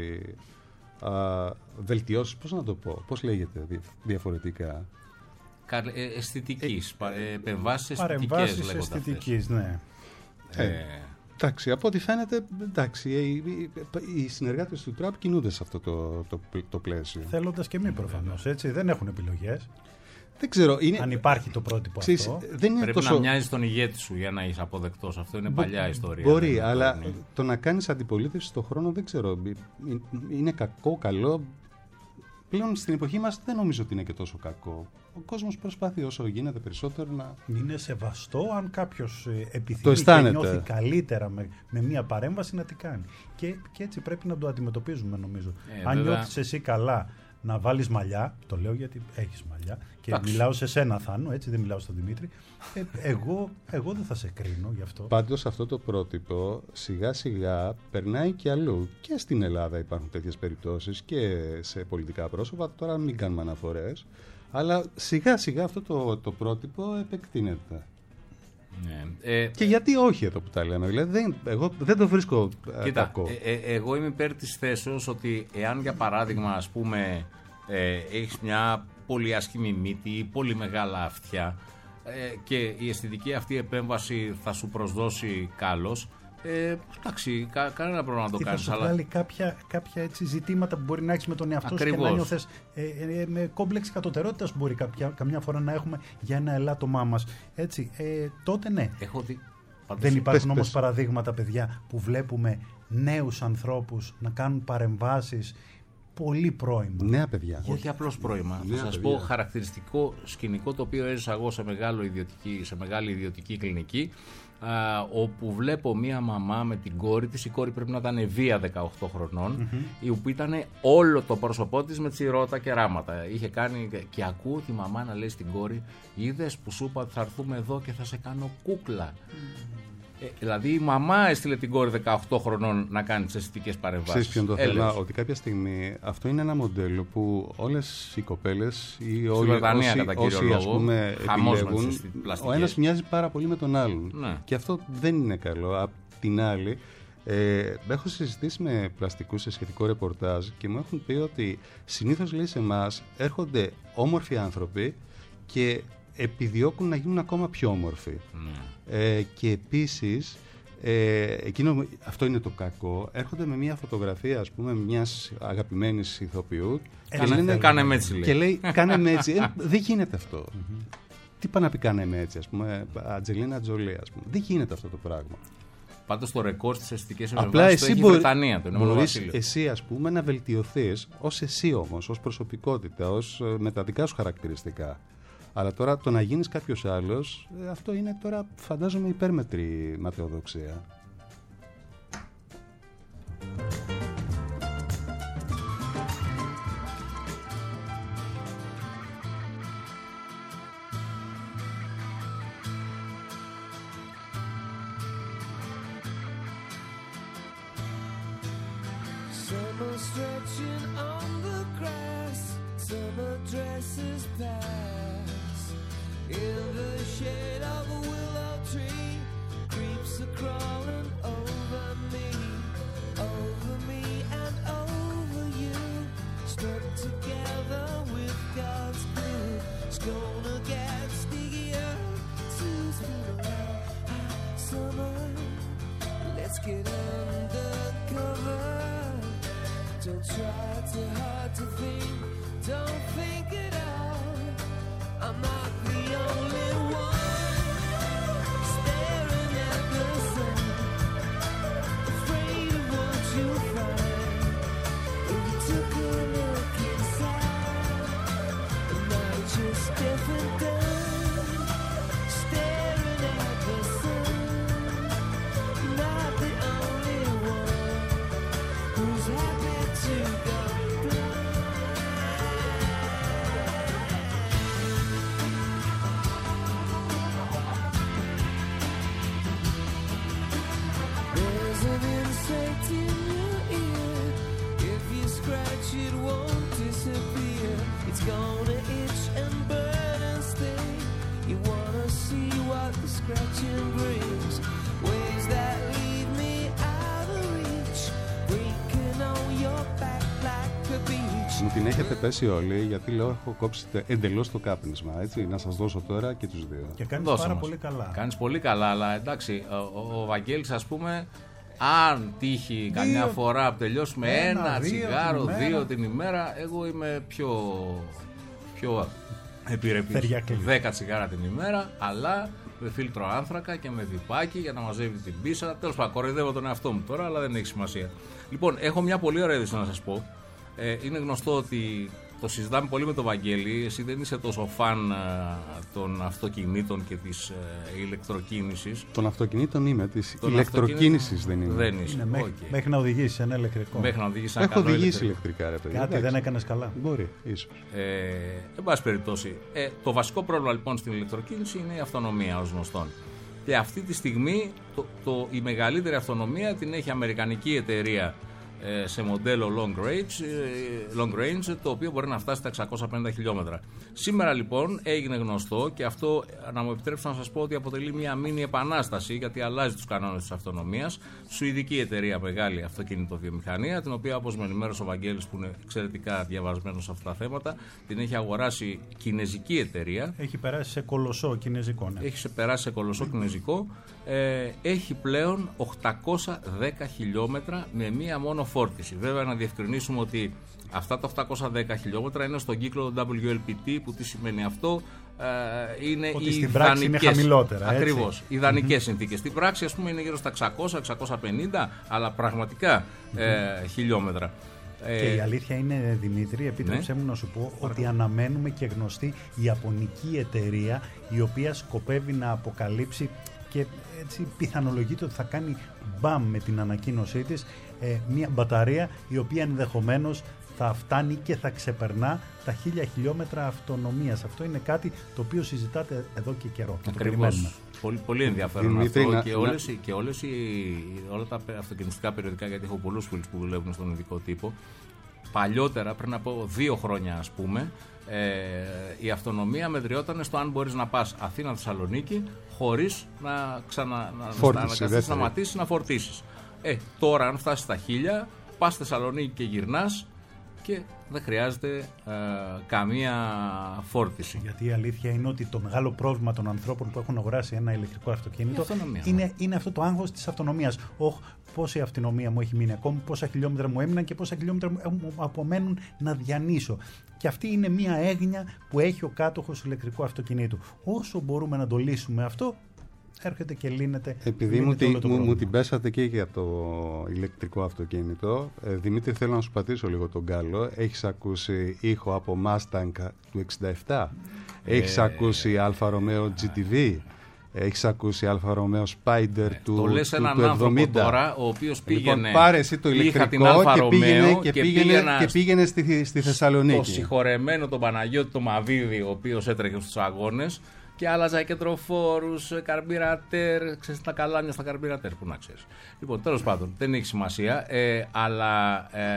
α, βελτιώσεις, πώς να το πω, πώς λέγεται δια- διαφορετικά. Κα- ε, αισθητικής, πα- ε, επεμβάσεις αισθητικές Παρεμβάσεις λέγονται αυτές. αισθητικής, ναι. Ε, Ε, Εντάξει, από ό,τι φαίνεται, εντάξει, οι, οι, οι συνεργάτες του Τραμπ κινούνται σε αυτό το, το, το πλαίσιο. Θέλοντας και μη προφανώς, έτσι. Δεν έχουν επιλογές. Δεν ξέρω, είναι, Αν υπάρχει το πρότυπο ξέρεις, αυτό. δεν είναι Πρέπει τόσο... να μοιάζει τον ηγέτη σου για να είσαι αποδεκτός. Αυτό είναι παλιά ιστορία. Μπορεί, δεν είναι αλλά τωρινή. το να κάνεις αντιπολίτευση στον χρόνο δεν ξέρω. ε, Είναι κακό, καλό. Πλέον στην εποχή μας δεν νομίζω ότι είναι και τόσο κακό. Ο κόσμος προσπαθεί όσο γίνεται περισσότερο να... Είναι σεβαστό αν κάποιος ε, Το επιθυμεί και αισθάνεται. νιώθει καλύτερα με, με μία παρέμβαση να την κάνει. Και, και έτσι πρέπει να το αντιμετωπίζουμε νομίζω. Ε, αν βέβαια. νιώθεις εσύ καλά να βάλεις μαλλιά, το λέω γιατί έχεις μαλλιά και Εντάξει. μιλάω σε σένα Θάνο, έτσι δεν μιλάω στον Δημήτρη, ε, εγώ, εγώ δεν θα σε κρίνω γι' αυτό. Πάντως αυτό το πρότυπο σιγά σιγά περνάει και αλλού. Και στην Ελλάδα υπάρχουν τέτοιες περιπτώσεις και σε πολιτικά πρόσωπα. Τώρα μην κάνουμε αναφορές. Αλλά σιγά σιγά αυτό το, το πρότυπο επεκτείνεται. Ναι. Ε, Και γιατί όχι εδώ που τα λέμε. Δηλαδή δεν, εγώ δεν το βρίσκω ε, Κοίτα, κακό. ε, ε, εγώ είμαι υπέρ της θέσεως ότι εάν για παράδειγμα ας πούμε ε, έχεις μια πολύ άσχημη μύτη ή πολύ μεγάλα αυτιά ε, και η αισθητική αυτή επέμβαση θα σου προσδώσει κάλος, ε, εντάξει, κα, κανένα πρόβλημα να το Τι θα κάνεις, σου αλλά βγάλει κάποια, κάποια έτσι ζητήματα που μπορεί να έχεις με τον εαυτό σου και Ακριβώς. να νιώθεις ε, ε, με κόμπλεξ κατωτερότητας που μπορεί κάποια, καμιά φορά να έχουμε για ένα ελάττωμά μας. Έτσι, ε, τότε ναι. έχω δει. Πάντως, Δεν υπάρχουν πες, όμως πες. παραδείγματα, παιδιά, που βλέπουμε νέους ανθρώπους να κάνουν παρεμβάσεις πολύ πρώιμα. Νέα παιδιά. όχι απλώς πρόημα. Ναι, Θα σας παιδιά. πω χαρακτηριστικό σκηνικό το οποίο έζησα εγώ σε, μεγάλο ιδιωτική, σε μεγάλη ιδιωτική κλινική, α, όπου βλέπω μία μαμά με την κόρη της. Η κόρη πρέπει να ήταν βία δεκαοκτώ χρονών, η οποία ήταν όλο το πρόσωπό της με τσιρώτα και ράματα. Είχε κάνει και ακούω τη μαμά να λέει στην κόρη: είδες που σου είπα ότι θα έρθουμε εδώ και θα σε κάνω κούκλα. Ε, δηλαδή η μαμά έστειλε την κόρη δεκαοκτώ χρονών να κάνει τις αισθητικές παρεμβάσεις. Ξέρεις ποιο είναι το Έλεος. θέμα, ότι κάποια στιγμή αυτό είναι ένα μοντέλο που όλες οι κοπέλες ή όλοι Βρετανία, όσοι, κατά κύριο όσοι ας λόγο, πούμε χαμός με επιλέγουν, τις πλαστικές. ο ένας μοιάζει πάρα πολύ με τον άλλον. Ναι. Και αυτό δεν είναι καλό. Απ' την άλλη, ε, έχω συζητήσει με πλαστικούς σε σχετικό ρεπορτάζ και μου έχουν πει ότι συνήθως, λέει, σε εμάς έρχονται όμορφοι άνθρωποι και επιδιώκουν να γίνουν ακόμα πιο όμορφοι. Ναι. Ε, και επίσης, ε, εκείνο, αυτό είναι το κακό, έρχονται με μια φωτογραφία, ας πούμε, μιας αγαπημένης ηθοποιού Ε, και κάνε- λένε, κάνε με έτσι, λέει. και λέει κάνε με έτσι. Ε, δεν γίνεται αυτό. Τι πάει να πει κάνε με έτσι, ας πούμε, Ατζελίνα Τζολί, ας πούμε. Δεν γίνεται αυτό το πράγμα. Πάντως το ρεκόρ στις αισθητικές Απλά επεμβάσεις το εσύ έχει η μπορεί- Βρετανία, το Ηνωμένο μπορείς Βασίλειο. εσύ, ας πούμε, να βελτιωθείς ως εσύ όμως, ως προσωπικότητα, ως, ε, με τα δικά σου χαρακτηριστικά. Αλλά τώρα το να γίνεις κάποιος άλλος, ε, αυτό είναι τώρα, φαντάζομαι, υπέρμετρη ματαιοδοξία. Summer stretching on the grass, summer dresses pass. In the shade of a willow tree, creeps are crawling over me, over me and over you. Stuck together with God's glue, it's gonna get stickier to spin around. Hot summer, let's get undercover. Don't try too hard to think, don't think it out. I'm not the only one staring at the sun, afraid of what you'll find if you took a look inside. And now you're just deaf and dumb, staring at the sun. Not the only one who's happy to go blind. There's an insect in your ear. If you scratch it won't disappear. It's gonna itch and burn and sting. You wanna see what the scratching brings. Waves that leave me out of reach, breaking on your back like a beach. Μου την έχετε πέσει όλοι, γιατί λέω έχω κόψει τε- εντελώς το κάπνισμα, έτσι, να σας δώσω τώρα και τους δύο. Και κάνεις Δώσε πάρα μας. πολύ καλά. Κάνεις πολύ καλά, αλλά εντάξει, ο, ο, ο Βαγγέλης, ας πούμε, αν τύχει καμιά φορά που τελειώσουμε ένα, ένα, δύο τσιγάρο, την ημέρα. δύο την ημέρα, εγώ είμαι πιο, πιο επιρρεπής. Θεριακή. Δέκα τσιγάρα την ημέρα, αλλά με φίλτρο άνθρακα και με διπάκι για να μαζεύει την πίσα. Τέλος πάντων, κοροϊδεύω τον εαυτό μου τώρα, αλλά δεν έχει σημασία. Λοιπόν, έχω μια πολύ ωραία είδηση να σας πω. Ε, είναι γνωστό ότι το συζητάμε πολύ με τον Βαγγέλη. Εσύ δεν είσαι τόσο φαν ε, των αυτοκινήτων και της ε, ηλεκτροκίνησης. Των αυτοκινήτων είμαι, της Των ηλεκτροκίνησης αυτοκινήτων δεν είμαι. Δεν είσαι. Είναι μέχρι, Οκ. μέχρι να οδηγήσει ένα ηλεκτρικό. Μέχρι να οδηγήσει ένα Έχω καλό οδηγήσει ηλεκτρικό. ηλεκτρικά, ρε παιδί. Κάτι εντάξει. δεν έκανες καλά. Μπορεί, ίσως. Ε, εν πάση περιπτώσει, ε, το βασικό πρόβλημα λοιπόν στην ηλεκτροκίνηση είναι η αυτονομία ως γνωστόν. Και αυτή τη στιγμή το, το, η μεγαλύτερη αυτονομία την έχει η αμερικανική εταιρεία ε, σε μοντέλο long range, ε, long range, το οποίο μπορεί να φτάσει στα εξακόσια πενήντα χιλιόμετρα. Σήμερα λοιπόν έγινε γνωστό, και αυτό να μου επιτρέψω να σας πω ότι αποτελεί μια μίνι επανάσταση, γιατί αλλάζει τους κανόνες της αυτονομίας. Σουηδική εταιρεία, μεγάλη αυτοκινητοβιομηχανία, την οποία, όπως με ενημέρωσε ο Βαγγέλης, που είναι εξαιρετικά διαβασμένος σε αυτά τα θέματα, την έχει αγοράσει κινεζική εταιρεία. Έχει περάσει σε κολοσσό κινέζικο. Ναι. Έχει σε περάσει σε κολοσσό κινέζικο. Ε, έχει πλέον οκτακόσια δέκα χιλιόμετρα με μία μόνο φόρτιση. Βέβαια, να διευκρινίσουμε ότι αυτά τα οκτακόσια δέκα χιλιόμετρα είναι στον κύκλο ντάμπλιου ελ πι τι, που τι σημαίνει αυτό? Ε, είναι Ότι οι στην πράξη είναι ιδανικές- χαμηλότερα, έτσι. Ακριβώς. Ιδανικές συνθήκες. Στην πράξη, ας πούμε, είναι γύρω στα εξακόσια με εξακόσια πενήντα, αλλά πραγματικά ε, χιλιόμετρα. Και Ε, η αλήθεια είναι, Δημήτρη, επίτρεψέ ναι. μου να σου πω ότι αναμένουμε και γνωστή ιαπωνική εταιρεία, η οποία σκοπεύει να αποκαλύψει, και έτσι πιθανολογείται ότι θα κάνει μπαμ με την ανακοίνωσή της, ε, μια μπαταρία η οποία ενδεχομένως θα φτάνει και θα ξεπερνά τα χίλια χιλιόμετρα αυτονομίας. Αυτό είναι κάτι το οποίο συζητάτε εδώ και καιρό. Ακριβώς. Πολύ, πολύ ενδιαφέρον Δημήτρη, αυτό να, και, να... όλες, και όλες οι, όλα τα αυτοκινητικά περιοδικά, γιατί έχω πολλούς φίλους που δουλεύουν στον ειδικό τύπο. Παλιότερα, πριν από δύο χρόνια ας πούμε, ε, η αυτονομία μετριόταν στο αν μπορείς να πας Αθήνα-Θεσσαλονίκη χωρίς να ξανασταματήσεις να, σταματήσεις να φορτίσεις. Ε, τώρα αν φτάσεις στα χίλια, πας Θεσσαλονίκη και γυρνάς και δεν χρειάζεται ε, καμία φόρτιση. Γιατί η αλήθεια είναι ότι το μεγάλο πρόβλημα των ανθρώπων που έχουν αγοράσει ένα ηλεκτρικό αυτοκίνητο είναι, είναι αυτό το άγχος της αυτονομίας. Όχ, πόση αυτονομία μου έχει μείνει ακόμη, πόσα χιλιόμετρα μου έμειναν και πόσα χιλιόμετρα μου απομένουν να διανύσω. Και αυτή είναι μια έγνοια που έχει ο κάτοχος ηλεκτρικού αυτοκινήτου. Όσο μπορούμε να το λύσουμε αυτό, έρχεται και λύνεται. Επειδή μου, τη, μου, μου την πέσατε και για το ηλεκτρικό αυτοκίνητο, ε, Δημήτρη, θέλω να σου πατήσω λίγο τον γκάλο. Έχεις ακούσει ήχο από Mustang του εξήντα επτά, ε, έχεις ακούσει Αλφα Ρωμαίο τζι τι βι, έχεις ακούσει Αλφα Ρωμαίο Spider ε, του, το λες του, έναν του εβδομήντα. Τώρα, ο οποίος πήγαινε. Λοιπόν, πάρε εσύ το ηλεκτρικό και πήγαινε, και, και, πήγαινε, πήγαινα και πήγαινε στη, στη Θεσσαλονίκη. Το συγχωρεμένο τον Παναγιώτη το Μαβίδη, ο οποίος έτρεχε στους αγώνες. Και άλλαζα κεντροφόρους, καρμπυρατέρ, ξέρεις τα καλάμια στα καρμπυρατέρ, που να ξέρεις. Λοιπόν, τέλος πάντων, δεν έχει σημασία, ε, αλλά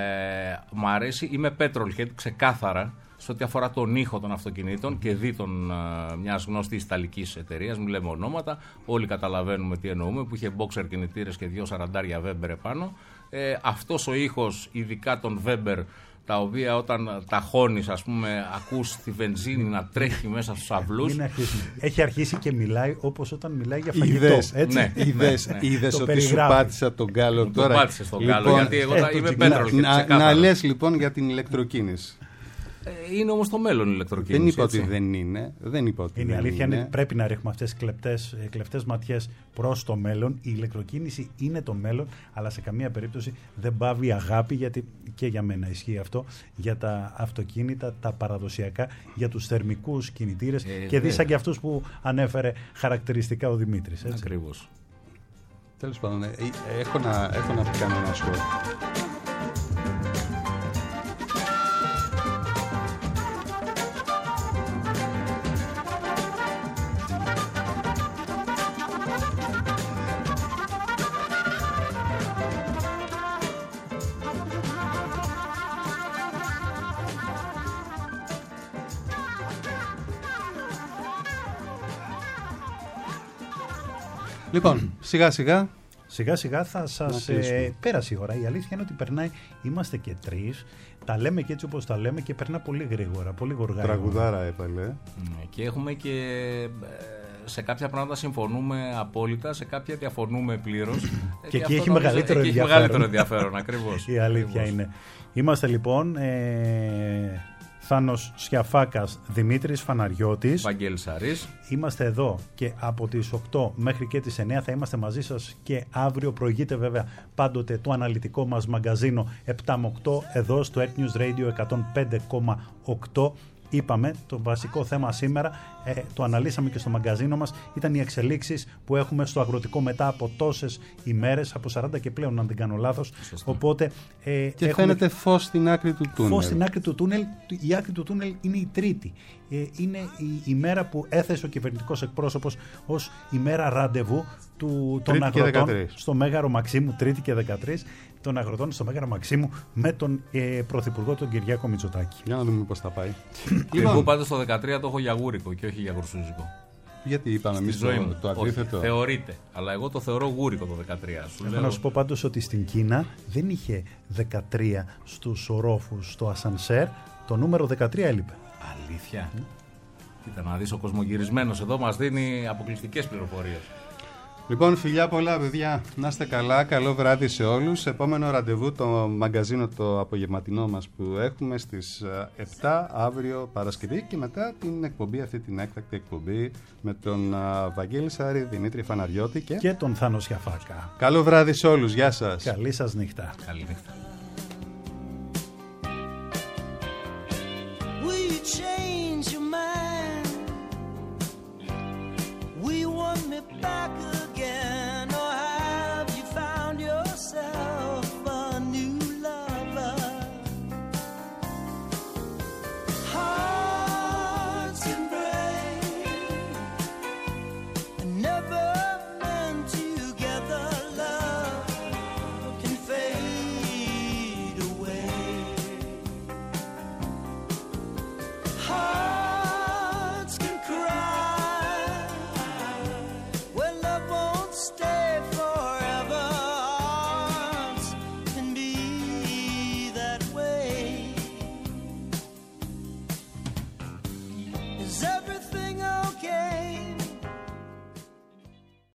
ε, μου αρέσει, είμαι petrolhead ξεκάθαρα σε ό,τι αφορά τον ήχο των αυτοκινήτων και δι των ε, μιας γνωστής ιταλικής εταιρείας, μην λέμε ονόματα, όλοι καταλαβαίνουμε τι εννοούμε, που είχε boxer κινητήρες και δύο σαραντάρια Weber επάνω. Ε, αυτός ο ήχος, ειδικά των Weber, τα οποία όταν ταχώνεις, ας πούμε, ακούς τη βενζίνη να τρέχει μέσα στους αυλούς. Έχει αρχίσει και μιλάει όπως όταν μιλάει για φαγητό. Είδες, έτσι. Ναι, είδες, ναι, είδες ότι σου πάτησα τον γκάλο τώρα. Το πάτησες τον γκάλο, λοιπόν, γιατί εγώ ε, είμαι πέτρολ. Να, να, να λες λοιπόν για την ηλεκτροκίνηση. Είναι όμως το μέλλον η ηλεκτροκίνηση. Δεν είπα έτσι. ότι δεν είναι. Δεν είπα ότι είναι δεν αλήθεια, είναι. Είναι, πρέπει να ρίχνουμε αυτές τις κλεπτές, κλεπτές ματιές προς το μέλλον. Η ηλεκτροκίνηση είναι το μέλλον, αλλά σε καμία περίπτωση δεν πάβει αγάπη, γιατί και για μένα ισχύει αυτό, για τα αυτοκίνητα, τα παραδοσιακά, για τους θερμικούς κινητήρες ε, και δει σαν και αυτούς που ανέφερε χαρακτηριστικά ο Δημήτρης. Ακριβώς. Τέλος πάντων, ε, έχω να, έχω να κάνω ένα σχόλιο. Λοιπόν, σιγά σιγά. Σιγά σιγά θα σας ε, πέρασε η ώρα. Η αλήθεια είναι ότι περνάει, είμαστε και τρεις, τα λέμε και έτσι όπως τα λέμε και περνά πολύ γρήγορα, πολύ γοργά. Τραγουδάρα έπαλε. Ναι, και έχουμε και σε κάποια πράγματα συμφωνούμε απόλυτα, σε κάποια διαφωνούμε πλήρως. Και εκεί έχει μεγαλύτερο έχει ενδιαφέρον. μεγαλύτερο ενδιαφέρον, ακριβώς. Η αλήθεια ακριβώς. είναι. Είμαστε λοιπόν... Ε, Θάνος Σιαφάκας, Δημήτρης Φαναριώτης, Βαγγέλης Σαρής. Είμαστε εδώ και από τις οκτώ μέχρι και τις εννιά θα είμαστε μαζί σας και αύριο. Προηγείται βέβαια πάντοτε το αναλυτικό μας μαγκαζίνο επτά με οκτώ εδώ στο Earth News Radio εκατόν πέντε κόμμα οκτώ. Είπαμε, το βασικό θέμα σήμερα, ε, το αναλύσαμε και στο μαγκαζίνο μας, ήταν οι εξελίξεις που έχουμε στο αγροτικό μετά από τόσες ημέρες, από σαράντα και πλέον αν δεν κάνω λάθος. Σωστό. Οπότε, ε, και έχουμε... φαίνεται φως στην άκρη του τούνελ. Φως στην άκρη του τούνελ. Η άκρη του τούνελ είναι η Τρίτη. Ε, είναι η ημέρα που έθεσε ο κυβερνητικός εκπρόσωπος ως ημέρα ραντεβού του, των αγροτών στο Μέγαρο Μαξίμου, Τρίτη και δεκατρείς, των αγροτών στο Μέγαρο Μαξίμου με τον ε, Πρωθυπουργό τον Κυριάκο Μητσοτάκη. Για να δούμε πώς θα πάει. Εγώ πάντως το δεκατρία το έχω για γούρικο και όχι για γρουσούζικο. Γιατί είπαμε εμείς το, το αντίθετο. Όχι, θεωρείται, αλλά εγώ το θεωρώ γούρικο το δεκατρία. Σου Θέλω λέω... να σου πω πάντως ότι στην Κίνα δεν είχε δεκατρία στους ορόφους στο ασανσέρ, το νούμερο δεκατρία έλειπε. Αλήθεια. Mm. Κοίτα να δεις, ο κοσμογυρισμένος εδώ μας δίνει αποκλειστικές πληροφορίες. Λοιπόν, φιλιά πολλά παιδιά, να είστε καλά, καλό βράδυ σε όλους. Επόμενο ραντεβού το μαγκαζίνο το απογευματινό μας που έχουμε στις επτά αύριο Παρασκευή και μετά την εκπομπή, αυτή την έκτακτη εκπομπή με τον Βαγγέλη Σάρη, Δημήτρη Φαναριώτη και, και τον Θάνο Σιαφάκα. Καλό βράδυ σε όλους, γεια σας. Καλή σας νύχτα. Καλή νύχτα. 'cause